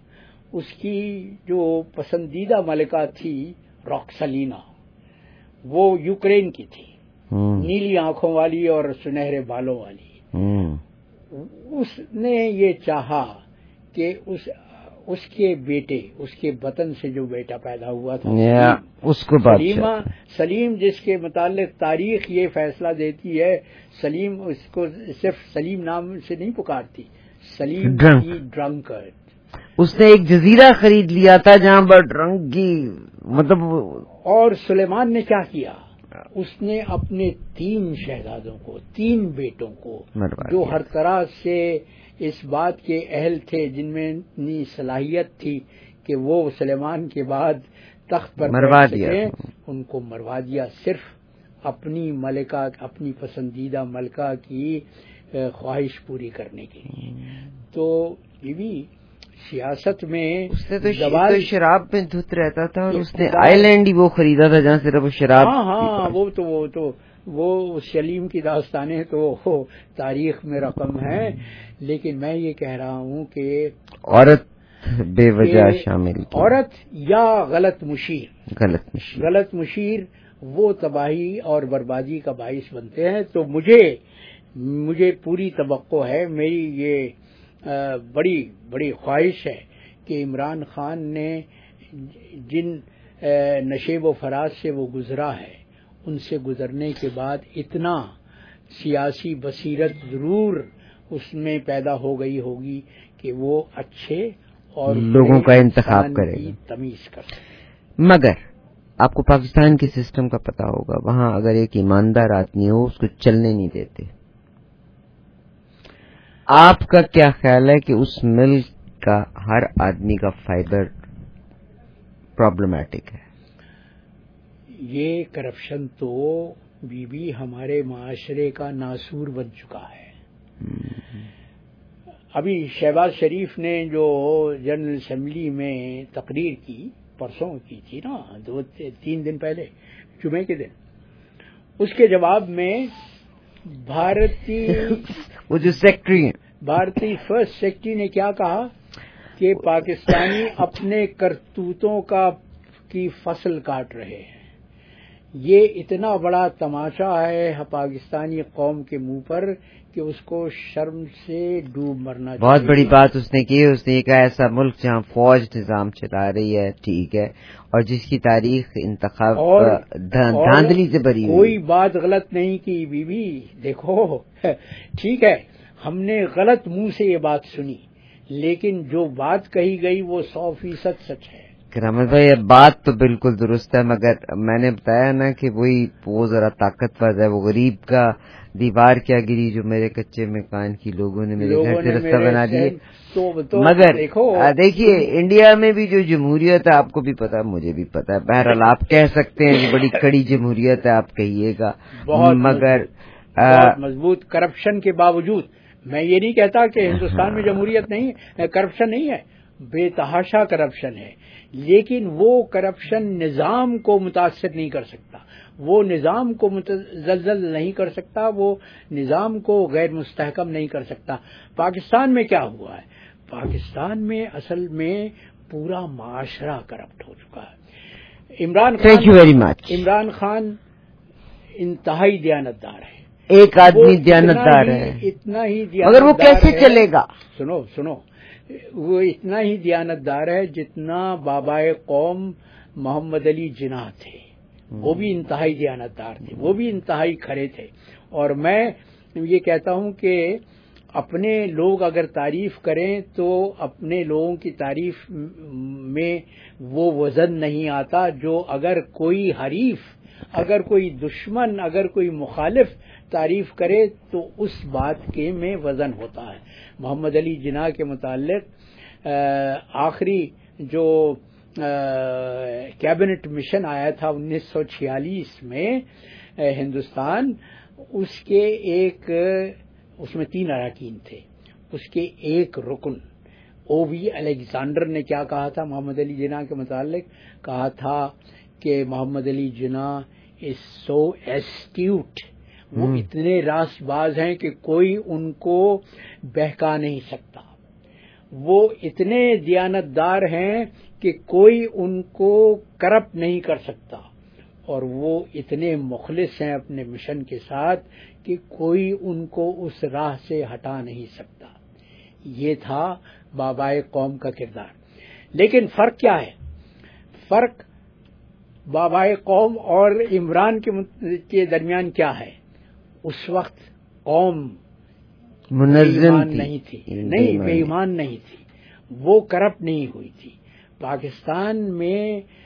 اس کی جو پسندیدہ ملکہ تھی روکسلینا، وہ یوکرین کی تھی، نیلی آنکھوں والی اور سنہرے بالوں والی۔ اس نے یہ چاہا کہ اس اس کے بیٹے، اس کے وطن سے جو بیٹا پیدا ہوا تھا اس کو سلیمہ سلیم، جس کے متعلق تاریخ یہ فیصلہ دیتی ہے، سلیم اس کو صرف سلیم نام سے نہیں پکارتی، سلیم کی ڈرنکرڈ۔ اس نے ایک جزیرہ خرید لیا تھا جہاں پر ڈرنک کی مطلب۔ اور سلیمان نے کیا کیا؟ اس نے اپنے تین شہزادوں کو، تین بیٹوں کو، جو ہر طرح سے اس بات کے اہل تھے، جن میں اتنی صلاحیت تھی کہ وہ سلیمان کے بعد تخت پر مروا دیا، ان کو مروا دیا، صرف اپنی ملکہ، اپنی پسندیدہ ملکہ کی خواہش پوری کرنے کے لیے۔ تو یہ بھی سیاست میں اس نے تو شراب میں دھت رہتا تھا، اور اس نے آئی لینڈ ہی وہ خریدا تھا جہاں صرف شراب۔ ہاں ہاں وہ تو وہ تو وہ سلیم کی داستانیں تو تاریخ میں رقم ہیں، لیکن میں یہ کہہ رہا ہوں کہ عورت بے وجہ شامل، عورت یا غلط مشیر، غلط مشیر غلط مشیر وہ تباہی اور بربادی کا باعث بنتے ہیں۔ تو مجھے مجھے پوری توقع ہے، میری یہ بڑی بڑی خواہش ہے کہ عمران خان نے جن نشیب و فراز سے وہ گزرا ہے، ان سے گزرنے کے بعد اتنا سیاسی بصیرت ضرور اس میں پیدا ہو گئی ہوگی کہ وہ اچھے اور لوگوں کا انتخاب کرے گا، تمیز کر سکے۔ مگر آپ کو پاکستان کے سسٹم کا پتا ہوگا، وہاں اگر ایک ایماندار آدمی ہو اس کو چلنے نہیں دیتے۔ آپ کا کیا خیال ہے کہ اس ملک کا ہر آدمی کا فائبر پرابلمٹک ہے؟ یہ کرپشن تو بی بی ہمارے معاشرے کا ناسور بن چکا ہے۔ ابھی شہباز شریف نے جو جنرل اسمبلی میں تقریر کی، پرسوں کی تھی نا، دو تین دن پہلے، جمعے کے دن، اس کے جواب میں بھارتی وہ جو سیکٹری ہیں، بھارتی فرسٹ سیکٹری نے کیا کہا کہ پاکستانی اپنے کرتوتوں کا کی فصل کاٹ رہے ہیں۔ یہ اتنا بڑا تماشا ہے پاکستانی قوم کے منہ پر کہ اس کو شرم سے ڈوب مرنا چاہیے۔ بہت بڑی بات اس نے کی، اس نے کہا ایسا ملک جہاں فوج نظام چلا رہی ہے، ٹھیک ہے، اور جس کی تاریخ انتخاب دھاندلی سے بھری ہوئی۔ کوئی بات غلط نہیں کی بی بی، دیکھو ٹھیک ہے ہم نے غلط منہ سے یہ بات سنی، لیکن جو بات کہی گئی وہ سو فیصد سچ ہے۔ کرامت بھائی یہ بات تو بالکل درست ہے، مگر میں نے بتایا نا کہ وہی وہ ذرا طاقتور ہے، وہ غریب کا دیوار کیا گری جو میرے کچے مکان کی لوگوں نے میرے گھر سے رستہ بنا دیے۔ مگر دیکھیے انڈیا میں بھی جو جمہوریت ہے، آپ کو بھی پتا، مجھے بھی پتا ہے، بہرحال آپ کہہ سکتے ہیں کہ بڑی کڑی جمہوریت ہے، آپ کہیے گا، مگر بہت مضبوط کرپشن کے باوجود۔ میں یہ نہیں کہتا کہ ہندوستان میں جمہوریت نہیں ہے، کرپشن نہیں ہے، بے تحاشا کرپشن ہے، لیکن وہ کرپشن نظام کو متاثر نہیں کر سکتا، وہ نظام کو متزلزل نہیں کر سکتا، وہ نظام کو غیر مستحکم نہیں کر سکتا۔ پاکستان میں کیا ہوا ہے؟ پاکستان میں اصل میں پورا معاشرہ کرپٹ ہو چکا ہے۔ Imran Khan thank you very much Imran Khan انتہائی دیانتدار ہے، ایک آدمی دیانتدار ہے، اتنا ہی مگر وہ کیسے چلے گا؟ سنو سنو وہ اتنا ہی دیانتدار ہے جتنا بابائے قوم محمد علی جناح تھے، وہ بھی انتہائی دیانتدار تھے، وہ بھی انتہائی کھڑے تھے۔ اور میں یہ کہتا ہوں کہ اپنے لوگ اگر تعریف کریں تو اپنے لوگوں کی تعریف میں وہ وزن نہیں آتا جو اگر کوئی حریف، اگر کوئی دشمن، اگر کوئی مخالف تعریف کرے تو اس بات کے میں وزن ہوتا ہے۔ محمد علی جناح کے متعلق آخری جو کیبنٹ مشن آیا تھا انیس سو چھیالیس میں ہندوستان، اس کے ایک اس میں تین اراکین تھے، اس کے ایک رکن او وی الیگزینڈر نے کیا کہا تھا محمد علی جناح کے متعلق؟ کہا تھا کہ محمد علی جناح از سو ایسٹیوٹ، وہ اتنے راست باز ہیں کہ کوئی ان کو بہکا نہیں سکتا۔ وہ اتنے دیانتدار ہیں کہ کوئی ان کو کرپٹ نہیں کر سکتا، اور وہ اتنے مخلص ہیں اپنے مشن کے ساتھ کہ کوئی ان کو اس راہ سے ہٹا نہیں سکتا۔ یہ تھا بابائے قوم کا کردار۔ لیکن فرق کیا ہے؟ فرق بابائے قوم اور عمران کے درمیان کیا ہے؟ اس وقت قوم منظم نہیں تھی، نہیں بے ایمان نہیں تھی، وہ کرپٹ نہیں ہوئی تھی۔ پاکستان میں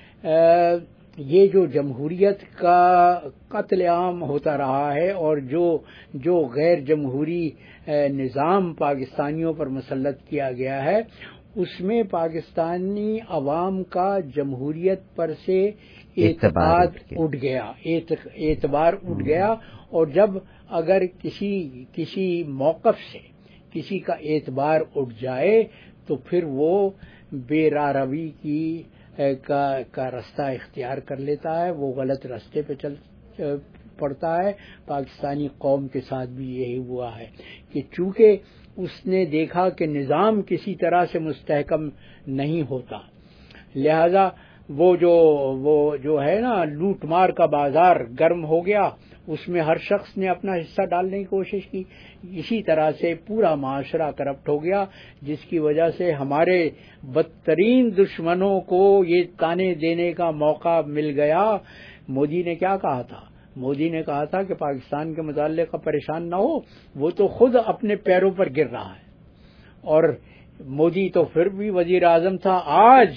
یہ جو جمہوریت کا قتل عام ہوتا رہا ہے اور جو جو غیر جمہوری نظام پاکستانیوں پر مسلط کیا گیا ہے، اس میں پاکستانی عوام کا جمہوریت پر سے اعتماد اٹھ گیا، اعتبار اٹھ گیا، اور جب اگر کسی کسی موقف سے کسی کا اعتبار اٹھ جائے تو پھر وہ بے راروی کی کا کا راستہ اختیار کر لیتا ہے، وہ غلط راستے پہ چل پڑتا ہے۔ پاکستانی قوم کے ساتھ بھی یہی ہوا ہے کہ چونکہ اس نے دیکھا کہ نظام کسی طرح سے مستحکم نہیں ہوتا، لہذا وہ جو وہ جو ہے نا لوٹ مار کا بازار گرم ہو گیا، اس میں ہر شخص نے اپنا حصہ ڈالنے کی کوشش کی، اسی طرح سے پورا معاشرہ کرپٹ ہو گیا، جس کی وجہ سے ہمارے بدترین دشمنوں کو یہ تانے دینے کا موقع مل گیا۔ مودی نے کیا کہا تھا؟ مودی نے کہا تھا کہ پاکستان کے متعلق پریشان نہ ہو، وہ تو خود اپنے پیروں پر گر رہا ہے، اور مودی تو پھر بھی وزیر اعظم تھا۔ آج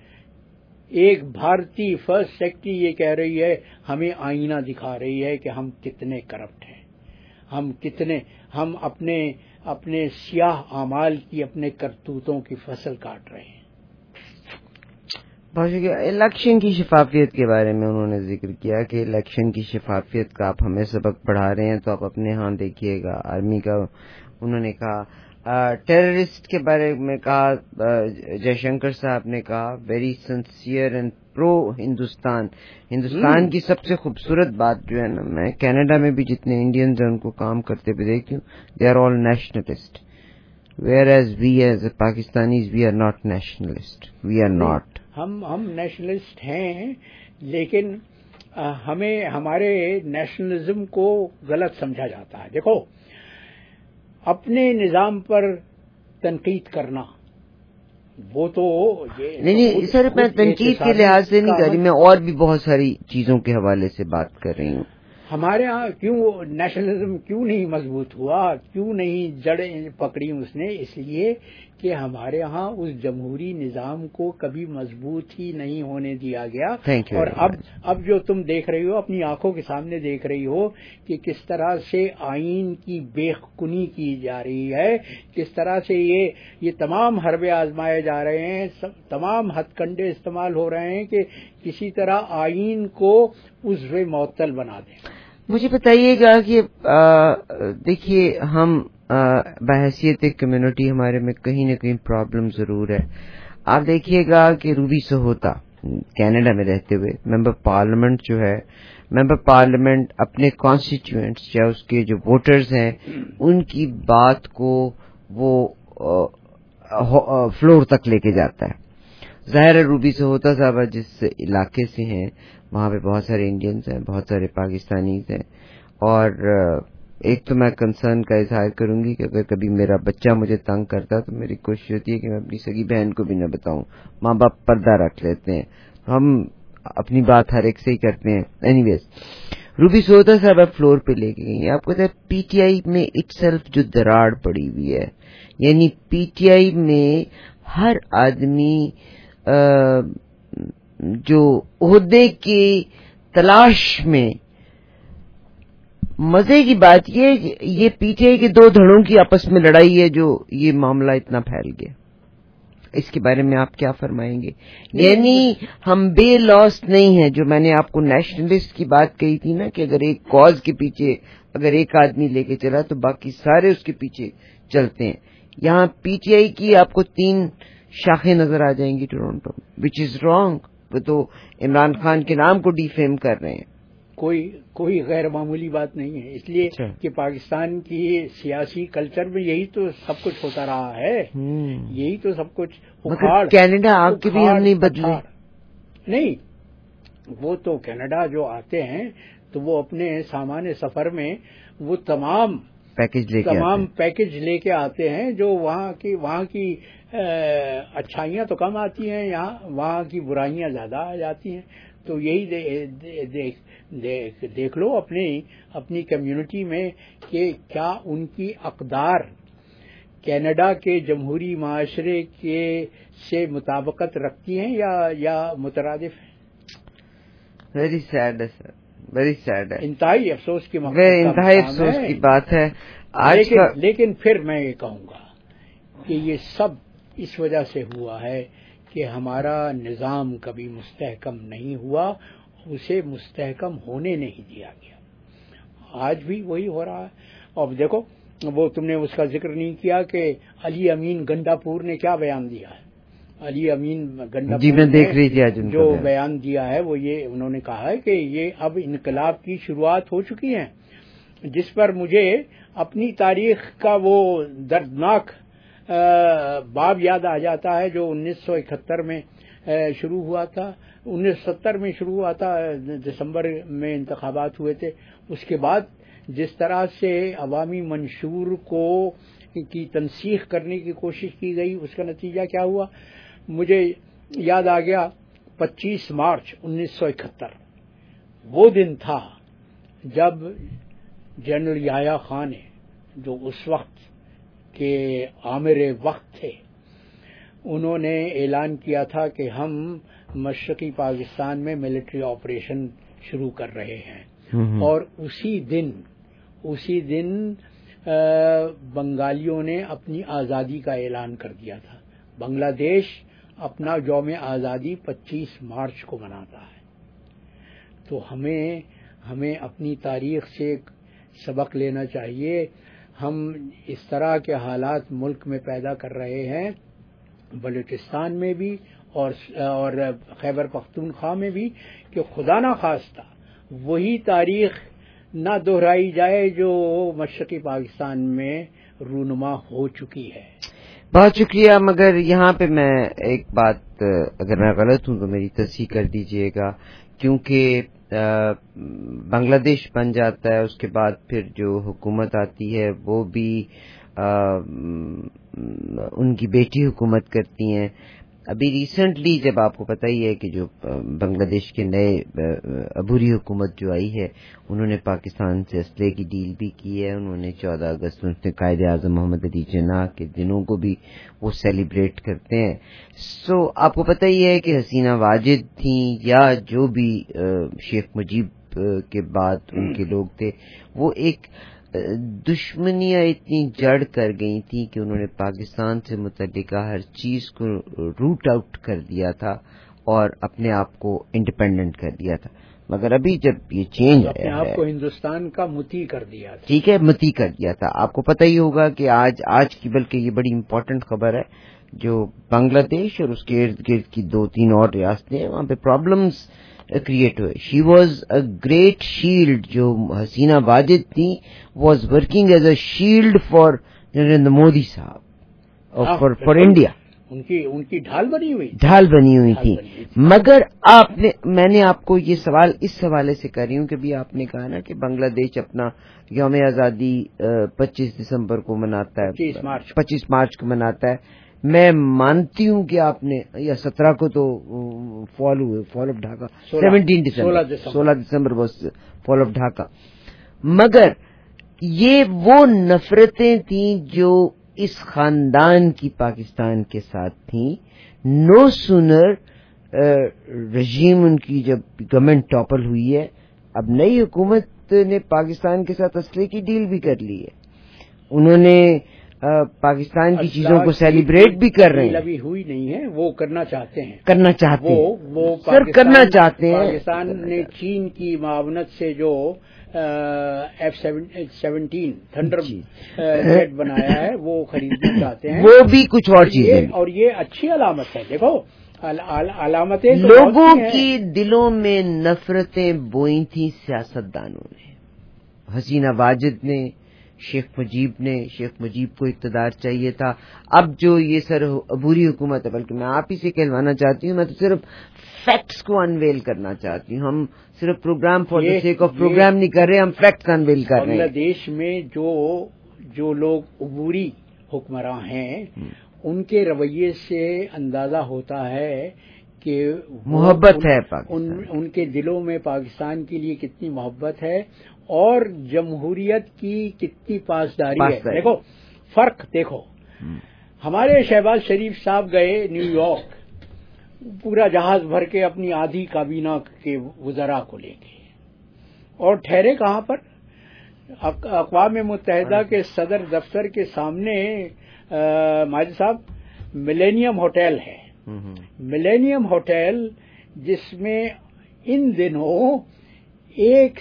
ایک بھارتی فرسٹ سیکرٹری یہ کہہ رہی ہے، ہمیں آئینہ دکھا رہی ہے کہ ہم کتنے کرپٹ ہیں، ہم کتنے ہم اپنے اپنے سیاہ اعمال کی، اپنے کرتوتوں کی فصل کاٹ رہے ہیں۔ بہت شکریہ۔ الیکشن کی شفافیت کے بارے میں انہوں نے ذکر کیا کہ الیکشن کی شفافیت کا آپ ہمیں سبق پڑھا رہے ہیں، تو آپ اپنے ہاں دیکھیے گا آرمی کا۔ انہوں نے کہا ٹیررسٹ کے بارے میں کہا، جے شنکر صاحب نے کہا very sincere and pro Hindustan. Hindustan کی سب سے خوبصورت بات جو ہے نا، میں کینیڈا میں بھی جتنے انڈینز ہیں ان کو کام کرتے ہوئے دیکھتی ہوں، they are all nationalist, whereas we as Pakistanis we are not nationalist, we are not. ہم ہم نیشنلسٹ ہیں، لیکن ہمیں ہمارے نیشنلزم کو غلط سمجھا جاتا ہے۔ دیکھو، اپنے نظام پر تنقید کرنا وہ تو نہیں نہیں سر، میں تنقید کے لحاظ سے نہیں کر رہی، میں اور بھی بہت ساری چیزوں کے حوالے سے بات کر رہی ہوں۔ ہمارے ہاں کیوں نیشنلزم کیوں نہیں مضبوط ہوا، کیوں نہیں جڑیں پکڑی اس نے؟ اس لیے کہ ہمارے ہاں اس جمہوری نظام کو کبھی مضبوط ہی نہیں ہونے دیا گیا۔ اور اب اب جو تم دیکھ رہی ہو، اپنی آنکھوں کے سامنے دیکھ رہی ہو کہ کس طرح سے آئین کی بے خونی کی جا رہی ہے، کس طرح سے یہ یہ تمام حربے آزمائے جا رہے ہیں، تمام ہتھ کنڈے استعمال ہو رہے ہیں کہ کسی طرح آئین کو عضو معطل بنا دیں۔ مجھے بتائیے گا کہ دیکھیے، ہم بحیثیت ایک کمیونٹی ہمارے میں کہیں نہ کہیں پرابلم ضرور ہے۔ آپ دیکھیے گا کہ روبی سہوتا کینیڈا میں رہتے ہوئے ممبر پارلیمنٹ جو ہے، ممبر پارلیمنٹ اپنے کانسٹیٹیوئنٹس یا اس کے جو ووٹرز ہیں ان کی بات کو وہ فلور تک لے کے جاتا ہے۔ ظاہر ہے روبی سہوتا صاحبہ جس علاقے سے ہیں وہاں پہ بہت سارے انڈینز ہیں، بہت سارے پاکستانیز ہیں، اور ایک تو میں کنسرن کا اظہار کروں گی کہ اگر کبھی میرا بچہ مجھے تنگ کرتا تو میری کوشش ہوتی ہے کہ میں اپنی سگی بہن کو بھی نہ بتاؤں، ماں باپ پردہ رکھ لیتے ہیں، ہم اپنی بات ہر ایک سے ہی کرتے ہیں۔ اینی ویز، روبی سہوتا صاحب اب فلور پہ لے کے گئی۔ آپ کو پتا ہے پی ٹی آئی میں اٹ سیلف جو دراڑ پڑی ہوئی ہے، یعنی پی ٹی آئی میں ہر آدمی جو عہدے کی تلاش میں، مزے کی بات یہ کہ یہ پی ٹی آئی کے دو دھڑوں کی آپس میں لڑائی ہے جو یہ معاملہ اتنا پھیل گیا۔ اس کے بارے میں آپ کیا فرمائیں گے؟ یعنی ہم بے لوس نہیں ہیں، جو میں نے آپ کو نیشنلسٹ کی بات کہی تھی نا کہ اگر ایک کاز کے پیچھے اگر ایک آدمی لے کے چلا تو باقی سارے اس کے پیچھے چلتے ہیں۔ یہاں پی ٹی آئی کی آپ کو تین شاخیں نظر آ جائیں گی ٹورانٹو میں، وچ از رانگ۔ وہ تو عمران خان کے نام کو ڈیفیم کر رہے ہیں۔ کوئی کوئی غیر معمولی بات نہیں ہے، اس لیے کہ پاکستان کی سیاسی کلچر میں یہی تو سب کچھ ہوتا رہا ہے، یہی تو سب کچھ اکھاڑ کینیڈا آ کے بھی ہم نہیں بدلے. نہیں، وہ تو کینیڈا جو آتے ہیں تو وہ اپنے سامان سفر میں وہ تمام پیکج لے کے تمام پیکج لے کے آتے ہیں، جو وہاں کی وہاں کی اچھائیاں تو کم آتی ہیں، یہاں وہاں کی برائیاں زیادہ آ جاتی ہیں. تو یہی دیکھ دیکھ دیکھ لو اپنی اپنی کمیونٹی میں کہ کیا ان کی اقدار کینیڈا کے جمہوری معاشرے کے سے مطابقت رکھتی ہیں یا یا مترادف ہیں. ویری سیڈ ہے سر، ویری سیڈ ہے، انتہائی افسوس کی انتہائی افسوس کی بات ہے آج. لیکن لیکن پھر میں یہ کہوں گا کہ یہ سب اس وجہ سے ہوا ہے کہ ہمارا نظام کبھی مستحکم نہیں ہوا، اسے مستحکم ہونے نہیں دیا گیا. آج بھی وہی ہو رہا ہے. اب دیکھو، وہ تم نے اس کا ذکر نہیں کیا کہ علی امین گنڈا پور نے کیا بیان دیا ہے. علی امین گنڈا جی میں دیکھ رہی تھی جو بیان دیا ہے وہ یہ انہوں نے کہا ہے کہ یہ اب انقلاب کی شروعات ہو چکی ہے، جس پر مجھے اپنی تاریخ کا وہ دردناک باب یاد آ جاتا ہے جو انیس سو اکہتر میں شروع ہوا تھا، انیس سو ستر میں شروع ہوا تھا، دسمبر میں انتخابات ہوئے تھے. اس کے بعد جس طرح سے عوامی منشور کو کی تنسیخ کرنے کی کوشش کی گئی، اس کا نتیجہ کیا ہوا. مجھے یاد آ گیا پچیس مارچ انیس سو اکہتر وہ دن تھا جب جنرل یحییٰ خان نے، جو اس وقت کے آمر وقت تھے، انہوں نے اعلان کیا تھا کہ ہم مشرقی پاکستان میں ملٹری آپریشن شروع کر رہے ہیں. اور اسی دن اسی دن بنگالیوں نے اپنی آزادی کا اعلان کر دیا تھا. بنگلہ دیش اپنا یوم آزادی پچیس مارچ کو مناتا ہے. تو ہمیں ہمیں اپنی تاریخ سے سبق لینا چاہیے. ہم اس طرح کے حالات ملک میں پیدا کر رہے ہیں، بلوچستان میں بھی اور اور خیبر پختونخوا میں بھی، کہ خدا نہ خواستہ وہی تاریخ نہ دہرائی جائے جو مشرقی پاکستان میں رونما ہو چکی ہے. بہت شکریہ. مگر یہاں پہ میں ایک بات، اگر میں غلط ہوں تو میری تصحیح کر دیجئے گا، کیونکہ بنگلہ دیش بن جاتا ہے، اس کے بعد پھر جو حکومت آتی ہے وہ بھی ان کی بیٹی حکومت کرتی ہیں. ابھی ریسنٹلی جب آپ کو پتہ ہی ہے کہ جو بنگلہ دیش کے نئے عبوری حکومت جو آئی ہے، انہوں نے پاکستان سے اسلحے کی ڈیل بھی کی ہے. انہوں نے چودہ اگست میں قائد اعظم محمد علی جناح کے دنوں کو بھی وہ سیلیبریٹ کرتے ہیں. سو so, آپ کو پتہ ہی ہے کہ حسینہ واجد تھیں یا جو بھی شیخ مجیب کے بعد ان کے لوگ تھے، وہ ایک دشمنیاں اتنی جڑ کر گئی تھیں کہ انہوں نے پاکستان سے متعلقہ ہر چیز کو روٹ آؤٹ کر دیا تھا اور اپنے آپ کو انڈیپینڈنٹ کر دیا تھا. مگر ابھی جب یہ چینج اپنے آیا آپ ہے، کو ہندوستان کا متی کر دیا تھا. ٹھیک ہے، متی کر دیا تھا. آپ کو پتہ ہی ہوگا کہ آج آج کی بلکہ یہ بڑی امپورٹنٹ خبر ہے، جو بنگلہ دیش اور اس کے ارد گرد کی دو تین اور ریاستیں ہیں، وہاں پہ پرابلمز کریٹ ہوئے. She was a great shield. جو حسینہ واجد تھیں was working as a shield for Narendra Modi صاحب اور فار فار انڈیا. ان کی ان کی ڈھال بنی ہوئی ڈھال بنی ہوئی تھی. مگر آپ نے میں نے آپ کو یہ سوال اس حوالے سے کر رہی ہوں کہ بھی آپ نے کہا نا کہ بنگلہ دیش اپنا یوم آزادی پچیس دسمبر کو مناتا ہے، پچیس مارچ کو مناتا ہے. میں مانتی ہوں کہ آپ نے یا سترہ کو تو فال ہوئے، fall of Dhaka seventeen December سولہ دسمبر فال آف ڈھاکہ. مگر یہ وہ نفرتیں تھیں جو اس خاندان کی پاکستان کے ساتھ تھیں. نو سونر رجیم ان کی جب گورنمنٹ ٹاپل ہوئی ہے، اب نئی حکومت نے پاکستان کے ساتھ اسلحے کی ڈیل بھی کر لی ہے. انہوں نے پاکستان کی چیزوں کو سیلیبریٹ بھی کر رہے ہیں. ابھی ہوئی نہیں ہے، وہ کرنا چاہتے ہیں کرنا چاہتے ہیں وہ سر کرنا چاہتے ہیں. پاکستان نے چین کی معاونت سے جو ایف سیونٹین تھنڈر جیٹ بنایا ہے وہ خریدنا چاہتے ہیں. وہ بھی کچھ اور چیزیں، اور یہ اچھی علامت ہے. دیکھو علامتیں لوگوں کی دلوں میں نفرتیں بوئی تھیں سیاستدانوں نے. حسینہ واجد نے، شیخ مجیب نے. شیخ مجیب کو اقتدار چاہیے تھا. اب جو یہ سر عبوری حکومت ہے، بلکہ میں آپ ہی سے کہلوانا چاہتی ہوں، میں تو صرف فیکٹس کو انویل کرنا چاہتی ہوں. ہم صرف program for the sake of program نہیں کر رہے، ہم فیکٹس انویل کر رہے ہیں. بنگلہ دیش میں جو جو لوگ عبوری حکمراں ہیں ان کے رویے سے اندازہ ہوتا ہے کہ محبت ہے ان, ان کے دلوں میں پاکستان کے لیے کتنی محبت ہے اور جمہوریت کی کتنی پاسداری ہے. دیکھو فرق دیکھو، ہمارے شہباز شریف صاحب گئے نیو یارک پورا جہاز بھر کے اپنی آدھی کابینہ کے وزراء کو لے کے، اور ٹھہرے کہاں پر؟ اقوام متحدہ کے صدر دفتر کے سامنے ماجد صاحب ملینیم ہوٹل ہے. ملینیم ہوٹل جس میں ان دنوں ایک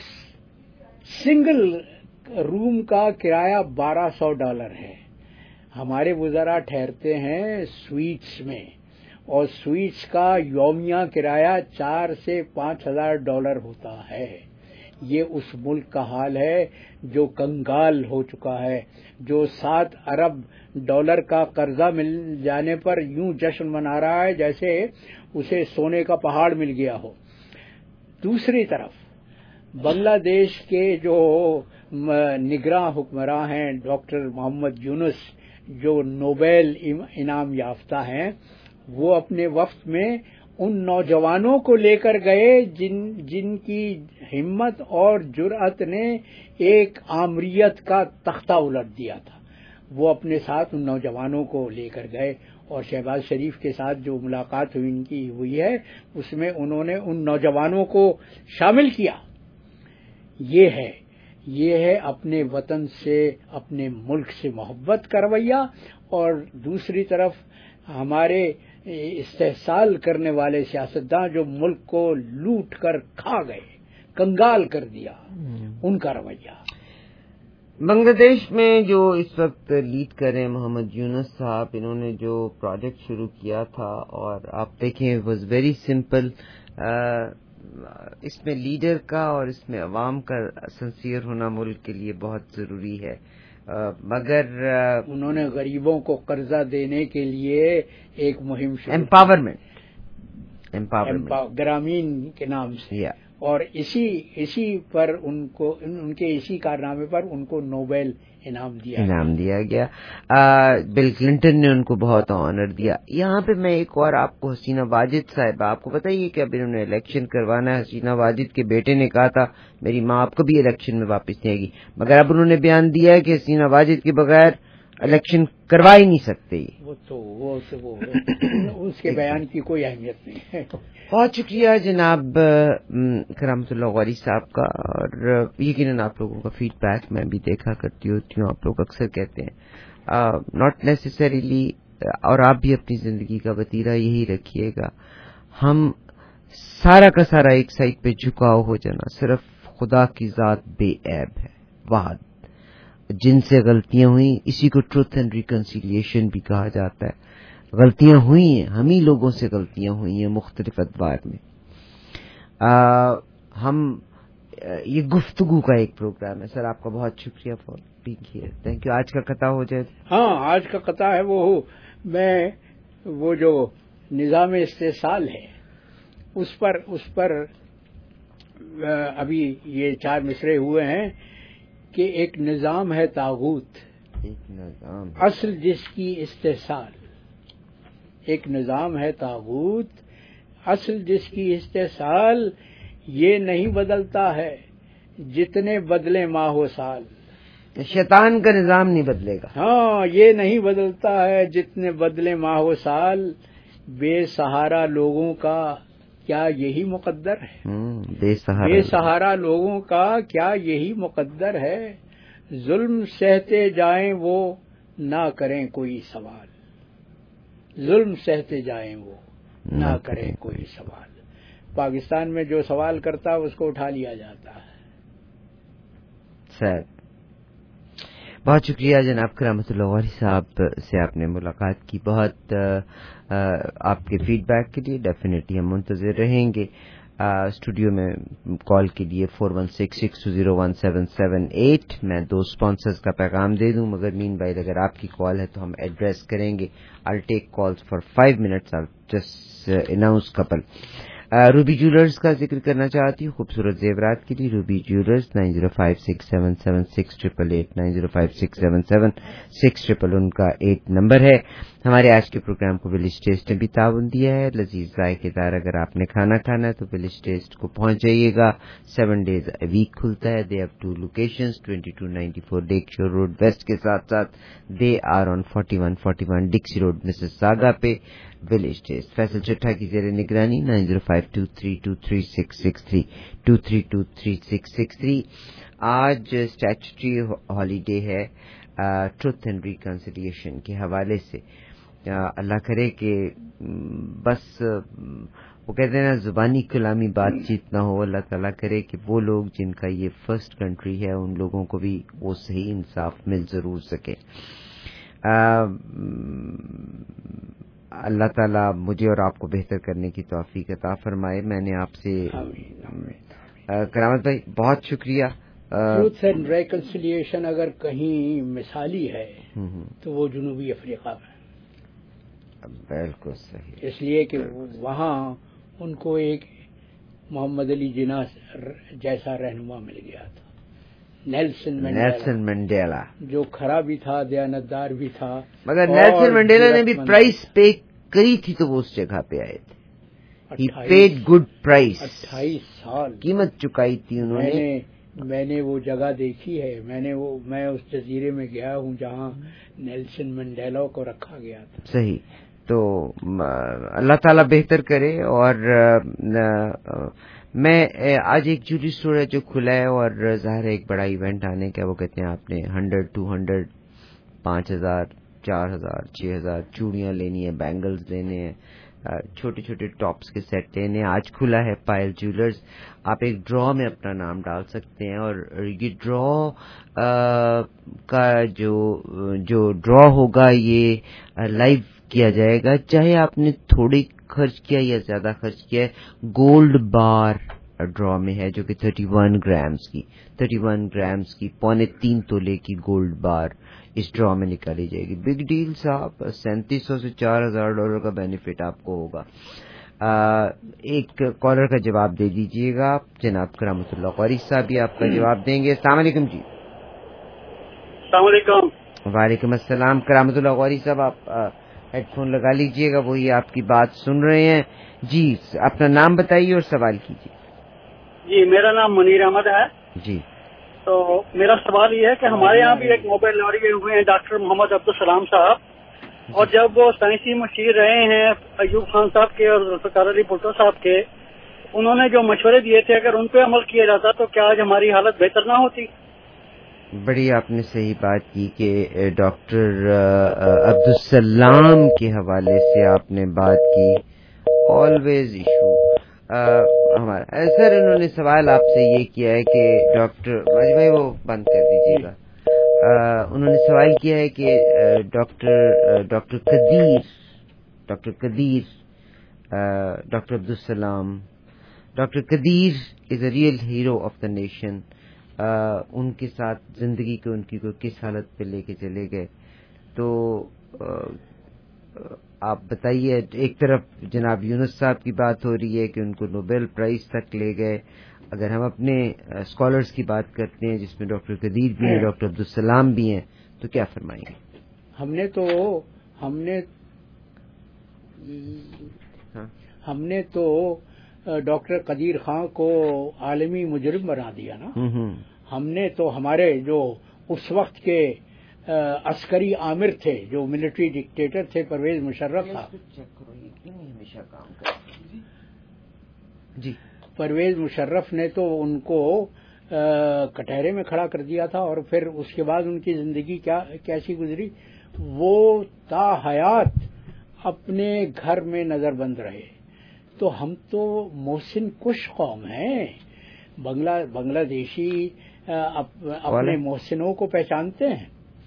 سنگل روم کا کرایہ بارہ سو ڈالر ہے. ہمارے وزراء ٹھہرتے ہیں سویٹس میں، اور سویٹس کا یومیہ کرایہ چار سے پانچ ہزار ڈالر ہوتا ہے. یہ اس ملک کا حال ہے جو کنگال ہو چکا ہے، جو سات ارب ڈالر کا قرضہ مل جانے پر یوں جشن منا رہا ہے جیسے اسے سونے کا پہاڑ مل گیا ہو. دوسری طرف بنگلہ دیش کے جو نگراں حکمراں ہیں ڈاکٹر محمد یونس، جو نوبیل انعام یافتہ ہیں، وہ اپنے وفد میں ان نوجوانوں کو لے کر گئے جن جن کی ہمت اور جرأت نے ایک آمریت کا تختہ الٹ دیا تھا. وہ اپنے ساتھ ان نوجوانوں کو لے کر گئے، اور شہباز شریف کے ساتھ جو ملاقات ہوئی ان کی ہوئی ہے اس میں انہوں نے ان نوجوانوں کو شامل کیا. یہ ہے یہ ہے اپنے وطن سے، اپنے ملک سے محبت کا رویہ. اور دوسری طرف ہمارے استحصال کرنے والے سیاستداں جو ملک کو لوٹ کر کھا گئے، کنگال کر دیا، ان کا رویہ. بنگلہ دیش میں جو اس وقت لیڈ کر رہے ہیں محمد یونس صاحب، انہوں نے جو پروجیکٹ شروع کیا تھا، اور آپ دیکھیں واز ویری سمپل. اس میں لیڈر کا اور اس میں عوام کا سنسیئر ہونا ملک کے لیے بہت ضروری ہے. مگر انہوں نے غریبوں کو قرضہ دینے کے لیے ایک مہم شروع امپاورمنٹ امپاورمنٹ گرامین کے نام سے، اور اسی اسی پر ان کو ان کے اسی کارنامے پر ان کو نوبیل انعام دیا انعام دیا گیا. بل کلنٹن نے ان کو بہت آنر دیا. یہاں پہ میں ایک اور آپ کو حسینہ واجد صاحب، آپ کو بتائیے کہ اب انہوں نے الیکشن کروانا ہے. حسینہ واجد کے بیٹے نے کہا تھا میری ماں آپ کبھی الیکشن میں واپس نہیں آئے گی، مگر اب انہوں نے بیان دیا ہے کہ حسینہ واجد کے بغیر الیکشن کروا ہی نہیں سکتے. وہ تو وہ اس کے بیان کی کوئی اہمیت نہیں ہے. بہت شکریہ جناب کرامت اللہ غوری صاحب کا. اور یقیناً آپ لوگوں کا فیڈ بیک میں بھی دیکھا کرتی ہوتی ہوں. آپ لوگ اکثر کہتے ہیں ناٹ نیسسریلی، اور آپ بھی اپنی زندگی کا وتیرہ یہی رکھیے گا، ہم سارا کا سارا ایک سائڈ پہ جھکاؤ ہو جانا. صرف خدا کی ذات بے عیب ہے، واحد، جن سے غلطیاں ہوئیں اسی کو ٹروتھ اینڈ ریکنسیلیشن بھی کہا جاتا ہے. غلطیاں ہوئی ہیں، ہم ہی لوگوں سے غلطیاں ہوئی ہیں مختلف ادوار میں. آ, ہم یہ گفتگو کا ایک پروگرام ہے. سر آپ کا بہت شکریہ for being here. Thank you. آج کا قطع ہو جائے. ہاں آج کا قطع ہے وہ میں وہ جو نظام استحصال ہے اس پر اس پر ابھی یہ چار مصرے ہوئے ہیں کہ ایک نظام ہے طاغوت، ایک نظام اصل جس کی استحصال. ایک نظام ہے طاغوت، اصل جس کی استحصال. یہ نہیں بدلتا ہے جتنے بدلے ماہ و سال. شیطان کا نظام نہیں بدلے گا. ہاں یہ نہیں بدلتا ہے جتنے بدلے ماہ و سال. بے سہارا لوگوں کا کیا یہی مقدر ہے؟ بے سہارا بے سہارا لوگوں کا کیا یہی مقدر ہے؟ ظلم سہتے جائیں وہ نہ کریں کوئی سوال. ظلم سہتے جائیں وہ نہ کریں کوئی سوال. پاکستان میں جو سوال کرتا ہے اس کو اٹھا لیا جاتا ہے. سر بہت شکریہ جناب کرامت اللہ غوری صاحب سے آپ نے ملاقات کی. بہت آپ کے فیڈ بیک کے لیے ڈیفینیٹلی ہم منتظر رہیں گے. اسٹوڈیو میں کال کے لیے four one six six two zero one seven seven eight. میں دو اسپانسرز کا پیغام دے دوں, مگر مین بھائی اگر آپ کی کال ہے تو ہم ایڈریس کریں گے. I take calls for five minutes. I just announce couple. Ruby jewellers کا ذکر کرنا چاہتی ہوں, خوبصورت زیورات کے لیے. Ruby jewellers nine zero five six seven seven six triple eight nine zero five six seven seven six triple ان کا ایٹ نمبر ہے. ہمارے آج کے پروگرام کو ولیج ٹیسٹ نے بھی تعاون دیا ہے. لذیذ ذائقے دار اگر آپ نے کھانا کھانا ہے تو ولیج ٹیسٹ کو پہنچ جائیے گا. سیون ڈیز اے ویک کھلتا ہے. They have two locations, twenty two ninety four lake shore road west کے ساتھ ساتھ they are on forty one forty one Dixie road Mississauga پہ. ولیج ٹیسٹ فیصل چٹھا کی زیر نگرانی. Nine zero five two three two three six six three two three two three six six three. آج اسٹیچوٹری ہالیڈے ہے ٹروتھ اینڈ ریکنسیلیشن کے حوالے سے. اللہ کرے کہ بس وہ کہتے ہیں نا زبانی کلامی بات چیت نہ ہو. اللہ تعالیٰ کرے کہ وہ لوگ جن کا یہ فرسٹ کنٹری ہے ان لوگوں کو بھی وہ صحیح انصاف مل ضرور سکے. اللہ تعالیٰ مجھے اور آپ کو بہتر کرنے کی توفیق عطا فرمائے. میں نے آپ سے کرامت بھائی بہت شکریہ. ٹروتھ اینڈ ریکنسیلیشن اگر کہیں مثالی ہے تو وہ جنوبی افریقہ میں. بالکل صحیح. اس لیے کہ وہاں ان کو ایک محمد علی جناح جیسا رہنما مل گیا تھا, نیلسن منڈیلا. نیلسن منڈیلا جو کھڑا بھی تھا, دیانتدار بھی تھا, مگر نیلسن منڈیلا نے بھی پرائز پے کری تھی تو وہ اس جگہ پہ آئے تھے. He paid good price. اٹھائیس سال قیمت چکائی تھی انہوں نے. میں نے وہ جگہ دیکھی ہے. میں نے وہ میں اس جزیرے میں گیا ہوں جہاں نیلسن منڈیلا کو رکھا گیا تھا. صحیح. تو اللہ تعالیٰ بہتر کرے. اور میں آج ایک جولی اسٹور ہے جو کھلا ہے اور ظاہر ہے ایک بڑا ایونٹ آنے کا. وہ کہتے ہیں آپ نے ہنڈریڈ ٹو ہنڈریڈ پانچ ہزار چار ہزار چھ ہزار چوڑیاں لینی ہے, بینگلز لینے ہیں, چھوٹے چھوٹے ٹاپس کے سیٹ لینے. آج کھلا ہے پائل جیولرز. آپ ایک ڈرا میں اپنا نام ڈال سکتے ہیں اور یہ ڈرا کا جو جو ڈرا ہوگا یہ لائیو کیا جائے گا. چاہے آپ نے تھوڑی خرچ کیا یا زیادہ خرچ کیا. گولڈ بار ڈرا میں ہے جو کہ تھرٹی ون گرامز کی تھرٹی ون گرامز کی پونے تین تولے کی گولڈ بار اس ڈرا میں نکالی جائے گی. بگ ڈیل صاحب. سینتیس سو سے چار ہزار ڈالر کا بینیفٹ آپ کو ہوگا. ایک کالر کا جواب دے دیجیے گا. جناب کرامت اللہ غوری صاحب بھی آپ کا جواب دیں گے. السلام علیکم. جی السلام علیکم. وعلیکم السلام. کرامت اللہ غوری صاحب آپ ہیڈ فون لگا لیجیے گا, وہی آپ کی بات سن رہے ہیں. جی اپنا نام بتائیے اور سوال کیجیے. جی میرا نام منیر احمد ہے. جی تو میرا سوال یہ ہے کہ ہمارے یہاں بھی ایک موبائل لائے ہوئے ہیں ڈاکٹر محمد عبدالسلام صاحب, اور جب وہ سائنسی مشیر رہے ہیں ایوب خان صاحب کے اور ذوالفقار علی بھٹو صاحب کے, انہوں نے جو مشورے دیے تھے اگر ان پہ عمل کیا جاتا تو کیا آج ہماری حالت بہتر نہ ہوتی؟ بڑی آپ نے صحیح بات کی کہ ڈاکٹر عبدالسلام کے حوالے سے آپ نے بات کی. آلویز ایشو ہمارا سر. انہوں نے سوال آپ سے یہ کیا ہے کہ ڈاکٹر بھائی وہ بند کر دیجیے گا. انہوں نے سوال کیا ہے کہ doctor doctor Qadeer doctor Qadeer doctor Abdus Salam doctor Qadeer is a real hero of the nation. ان کے ساتھ زندگی کو ان کی کو کس حالت پہ لے کے چلے گئے. تو آپ بتائیے. ایک طرف جناب یونس صاحب کی بات ہو رہی ہے کہ ان کو نوبیل پرائز تک لے گئے. اگر ہم اپنے اسکالرس کی بات کرتے ہیں جس میں ڈاکٹر قدیر بھی ہیں, ڈاکٹر عبدالسلام بھی ہیں, تو کیا فرمائیں گے؟ ہم نے تو ہم نے ہم نے تو ڈاکٹر قدیر خان کو عالمی مجرم بنا دیا نا. ہم نے تو ہمارے جو اس وقت کے عسکری عامر تھے, جو ملٹری ڈکٹیٹر تھے, پرویز مشرف تھا. جی پرویز مشرف نے تو ان کو کٹہرے میں کھڑا کر دیا تھا, اور پھر اس کے بعد ان کی زندگی کیا کیسی گزری. وہ تا حیات اپنے گھر میں نظر بند رہے. تو ہم تو محسن کش قوم ہیں. بنگلہ بنگلہ دیشی اپنے محسنوں کو پہچانتے ہیں.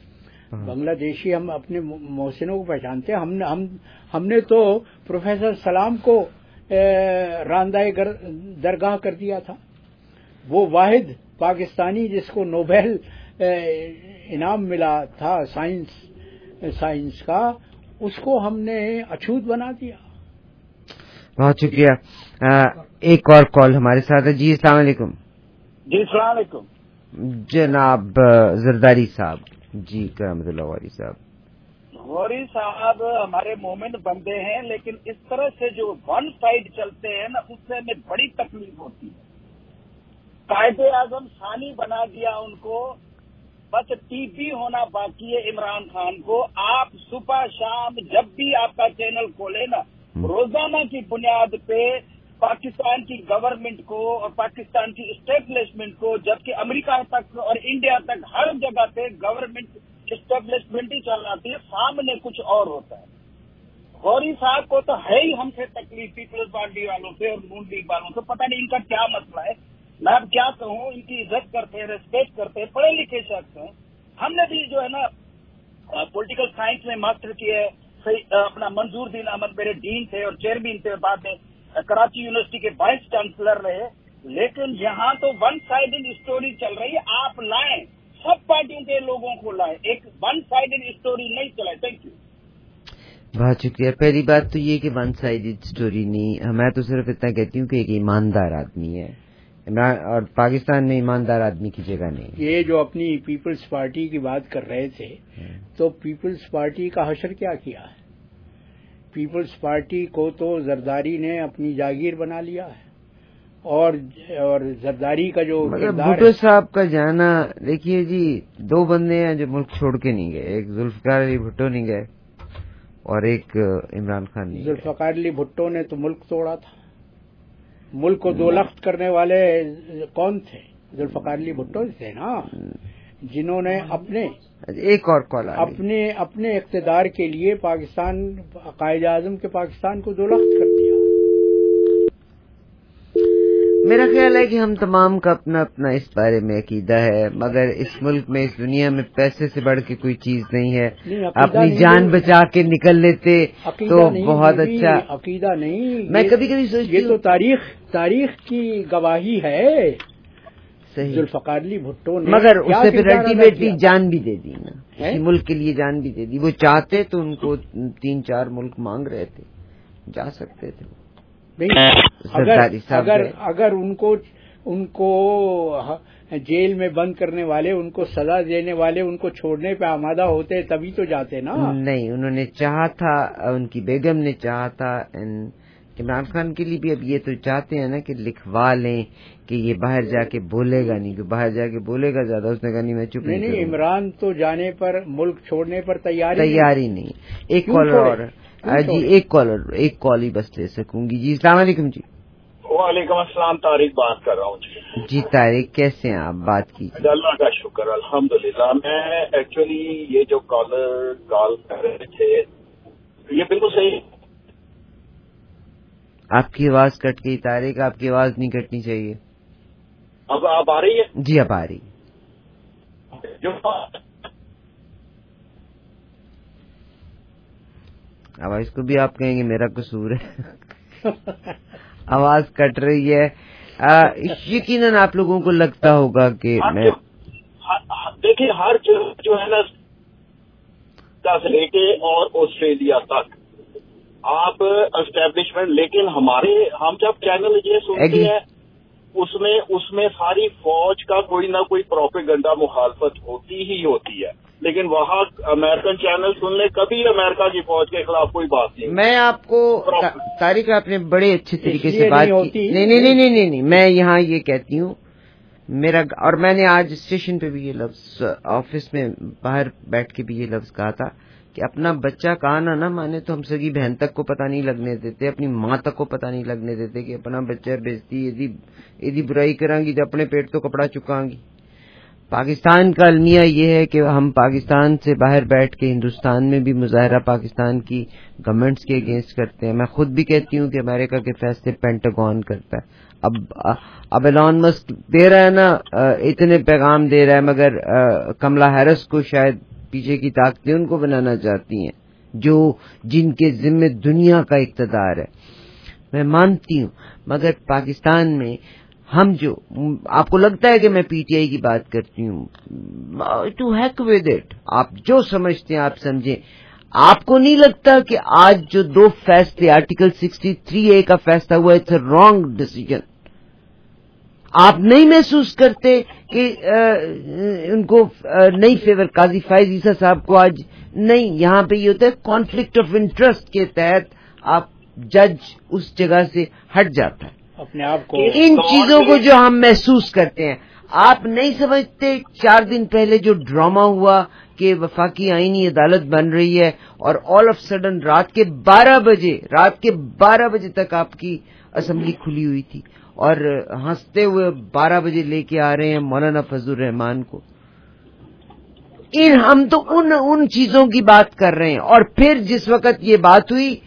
بنگلہ دیشی ہم اپنے محسنوں کو پہچانتے ہیں. ہم نے ہم ہم نے تو پروفیسر سلام کو راندائے درگاہ کر دیا تھا. وہ واحد پاکستانی جس کو نوبیل انعام ملا تھا سائنس سائنس کا, اس کو ہم نے اچھوت بنا دیا. بہت شکریہ. ایک اور کال ہمارے ساتھ ہے. جی السلام علیکم. جی السلام علیکم جناب زرداری صاحب. جی کرامت اللہ غوری صاحب. غوری صاحب ہمارے مومن بندے ہیں, لیکن اس طرح سے جو ون سائڈ چلتے ہیں نا, اس سے ہمیں بڑی تکلیف ہوتی ہے. قائد اعظم ثانی بنا دیا ان کو, بس ٹی بی ہونا باقی ہے عمران خان کو. آپ صبح شام جب بھی آپ کا چینل کھولے نا, روزانہ کی بنیاد پہ پاکستان کی گورنمنٹ کو اور پاکستان کی اسٹیبلشمنٹ کو, جبکہ امریکہ تک اور انڈیا تک ہر جگہ پہ گورنمنٹ اسٹیبلشمنٹ ہی چل رہی ہے, سامنے کچھ اور ہوتا ہے. غوری صاحب کو تو ہے ہی ہم سے تکلیف, پیپلز پارٹی والوں سے اور نون لیگ والوں سے. پتہ نہیں ان کا کیا مسئلہ ہے. میں اب کیا کہوں, ان کی عزت کرتے ہیں, ریسپیکٹ کرتے ہیں, پڑھے لکھے شخص ہیں. ہم نے بھی جو ہے نا پولیٹیکل سائنس میں ماسٹر کیا ہے. اپنا منظور دین احمد میرے ڈین تھے اور چیئرمین تھے, بعد میں کراچی یونیورسٹی کے وائس چانسلر رہے. لیکن یہاں تو ون سائڈڈ اسٹوری چل رہی ہے. آپ لائیں, سب پارٹیوں کے لوگوں کو لائیں, ایک ون سائڈڈ اسٹوری نہیں چلائے. Thank you. بہت شکریہ. پہلی بات تو یہ کہ ون سائڈڈ اسٹوری نہیں, میں تو صرف اتنا کہتی ہوں کہ ایک ایماندار آدمی ہے, اور پاکستان میں ایماندار آدمی کی جگہ نہیں. یہ جو اپنی پیپلز پارٹی کی بات کر رہے تھے, تو پیپلز پارٹی کا حشر کیا کیا ہے؟ پیپلز پارٹی کو تو زرداری نے اپنی جاگیر بنا لیا ہے, اور اور زرداری کا جو بھٹو صاحب کا جانا, دیکھیے جی دو بندے ہیں جو ملک چھوڑ کے نہیں گئے, ایک ذوالفقار علی بھٹو نہیں گئے اور ایک عمران خان نہیں گئے. ذوالفقار علی بھٹو نے تو ملک توڑا تھا. ملک کو دو لخت کرنے والے کون تھے؟ ذوالفقار علی بھٹو تھے نا, جنہوں نے اپنے ایک اور کال اپنے اپنے اقتدار کے لیے پاکستان, قائد اعظم کے پاکستان کو دو لخت کر دیا. میرا خیال ہے کہ ہم تمام کا اپنا اپنا اس بارے میں عقیدہ ہے, مگر اس ملک میں, اس دنیا میں پیسے سے بڑھ کے کوئی چیز نہیں ہے. اپنی جان بچا کے نکل لیتے تو بہت اچھا. عقیدہ نہیں, میں کبھی کبھی سوچتی ہوں یہ تو تاریخ تاریخ کی گواہی ہے. ذوالفقار علی بھٹو نے, مگر اس سے پھر الٹیمیٹلی جان بھی دے دی نا, کسی ملک کے لیے جان بھی دے دی. وہ چاہتے تو ان کو تین چار ملک مانگ رہے تھے, جا سکتے تھے. اگر اگر اگر ان کو ان کو جیل میں بند کرنے والے, ان کو سزا دینے والے ان کو چھوڑنے پہ آمادہ ہوتے تبھی تو جاتے نا. نہیں, انہوں نے چاہا تھا, ان کی بیگم نے چاہا تھا. عمران خان کے لیے بھی اب یہ تو چاہتے ہیں نا کہ لکھوا لیں کہ یہ باہر جا کے بولے گا نہیں, کہ باہر جا کے بولے گا زیادہ. اس نے کہا نہیں میں چپ نہیں. نہیں, عمران تو جانے پر, ملک چھوڑنے پر تیاری تیاری نہیں. ایک کالر اور جی, ایک کالر ایک کال ہی بس لے سکوں گی. جی السلام علیکم. جی وعلیکم السلام, طارق بات کر رہا ہوں. جی جی طارق, کیسے ہیں آپ؟ بات کی. اللہ کا شکر الحمدللہ. میں ایکچولی یہ جو کالر کال کر رہے تھے یہ بالکل صحیح. آپ کی آواز کٹ گئی طارق, آپ کی آواز نہیں کٹنی چاہیے. اب آپ آ رہی ہے؟ جی اب آ رہی. جو اب اس کو بھی آپ کہیں گے میرا قصور ہے, آواز کٹ رہی ہے. یقیناً آپ لوگوں کو لگتا ہوگا کہ میں دیکھیں ہر جو ہے نا سے لے کے اور آسٹریلیا تک آپ اسٹیبلشمنٹ, لیکن ہمارے ہم جب چینل یہ سنتے ہیں اس میں اس میں ساری فوج کا کوئی نہ کوئی پروپیگنڈا مخالفت ہوتی ہی ہوتی ہے. لیکن وہاں امریکن چینل سن لیں, کبھی امریکہ کی فوج کے خلاف کوئی بات نہیں. میں آپ کو طارق, آپ نے بڑے اچھے طریقے سے بات کی. نہیں نہیں نہیں نہیں نہیں میں یہاں یہ کہتی ہوں, میرا, اور میں نے آج اسٹیشن پہ بھی یہ لفظ, آفس میں باہر بیٹھ کے بھی یہ لفظ کہا تھا کہ اپنا بچہ کہا نہ نہ مانے تو ہم سگی بہن تک کو پتہ نہیں لگنے دیتے, اپنی ماں تک کو پتہ نہیں لگنے دیتے کہ اپنا بچہ بیچتی ایدی برائی کریں گی تو اپنے پیٹ تو کپڑا چکائیں گی. پاکستان کا المیہ یہ ہے کہ ہم پاکستان سے باہر بیٹھ کے ہندوستان میں بھی مظاہرہ پاکستان کی گورنمنٹس کے اگینسٹ کرتے ہیں. میں خود بھی کہتی ہوں کہ امریکہ کے فیصلے پینٹاگون کرتا ہے. اب اب ایلان مسک دے رہا ہے نا, اتنے پیغام دے رہا ہے, مگر کملا ہیرس کو شاید پیچھے کی طاقتیں ان کو بنانا چاہتی ہیں جو جن کے ذمے دنیا کا اقتدار ہے. میں مانتی ہوں, مگر پاکستان میں ہم جو, آپ کو لگتا ہے کہ میں پی ٹی آئی کی بات کرتی ہوں, ٹو ہیک ود اٹ, آپ جو سمجھتے ہیں آپ سمجھیں. آپ کو نہیں لگتا کہ آج جو دو فیصلے آرٹیکل سکسٹی تھری اے کا فیصلہ ہوا, اٹس اے رانگ ڈیسیجن؟ آپ نہیں محسوس کرتے کہ ان کو نہیں فیور, قاضی فائز عیسیٰ صاحب کو آج نہیں, یہاں پہ یہ ہوتا ہے کانفلکٹ آف انٹرسٹ کے تحت آپ جج اس جگہ سے ہٹ جاتا ہے اپنے آپ کو. ان چیزوں کو جو ہم محسوس کرتے ہیں, آپ نہیں سمجھتے چار دن پہلے جو ڈرامہ ہوا کہ وفاقی آئینی عدالت بن رہی ہے, اور آل آف سڈن رات کے بارہ بجے رات کے بارہ بجے تک آپ کی اسمبلی کھلی ہوئی تھی, اور ہنستے ہوئے بارہ بجے لے کے آ رہے ہیں مولانا فضل الرحمان کو. ان ہم تو ان ان چیزوں کی بات کر رہے ہیں. اور پھر جس وقت یہ بات ہوئی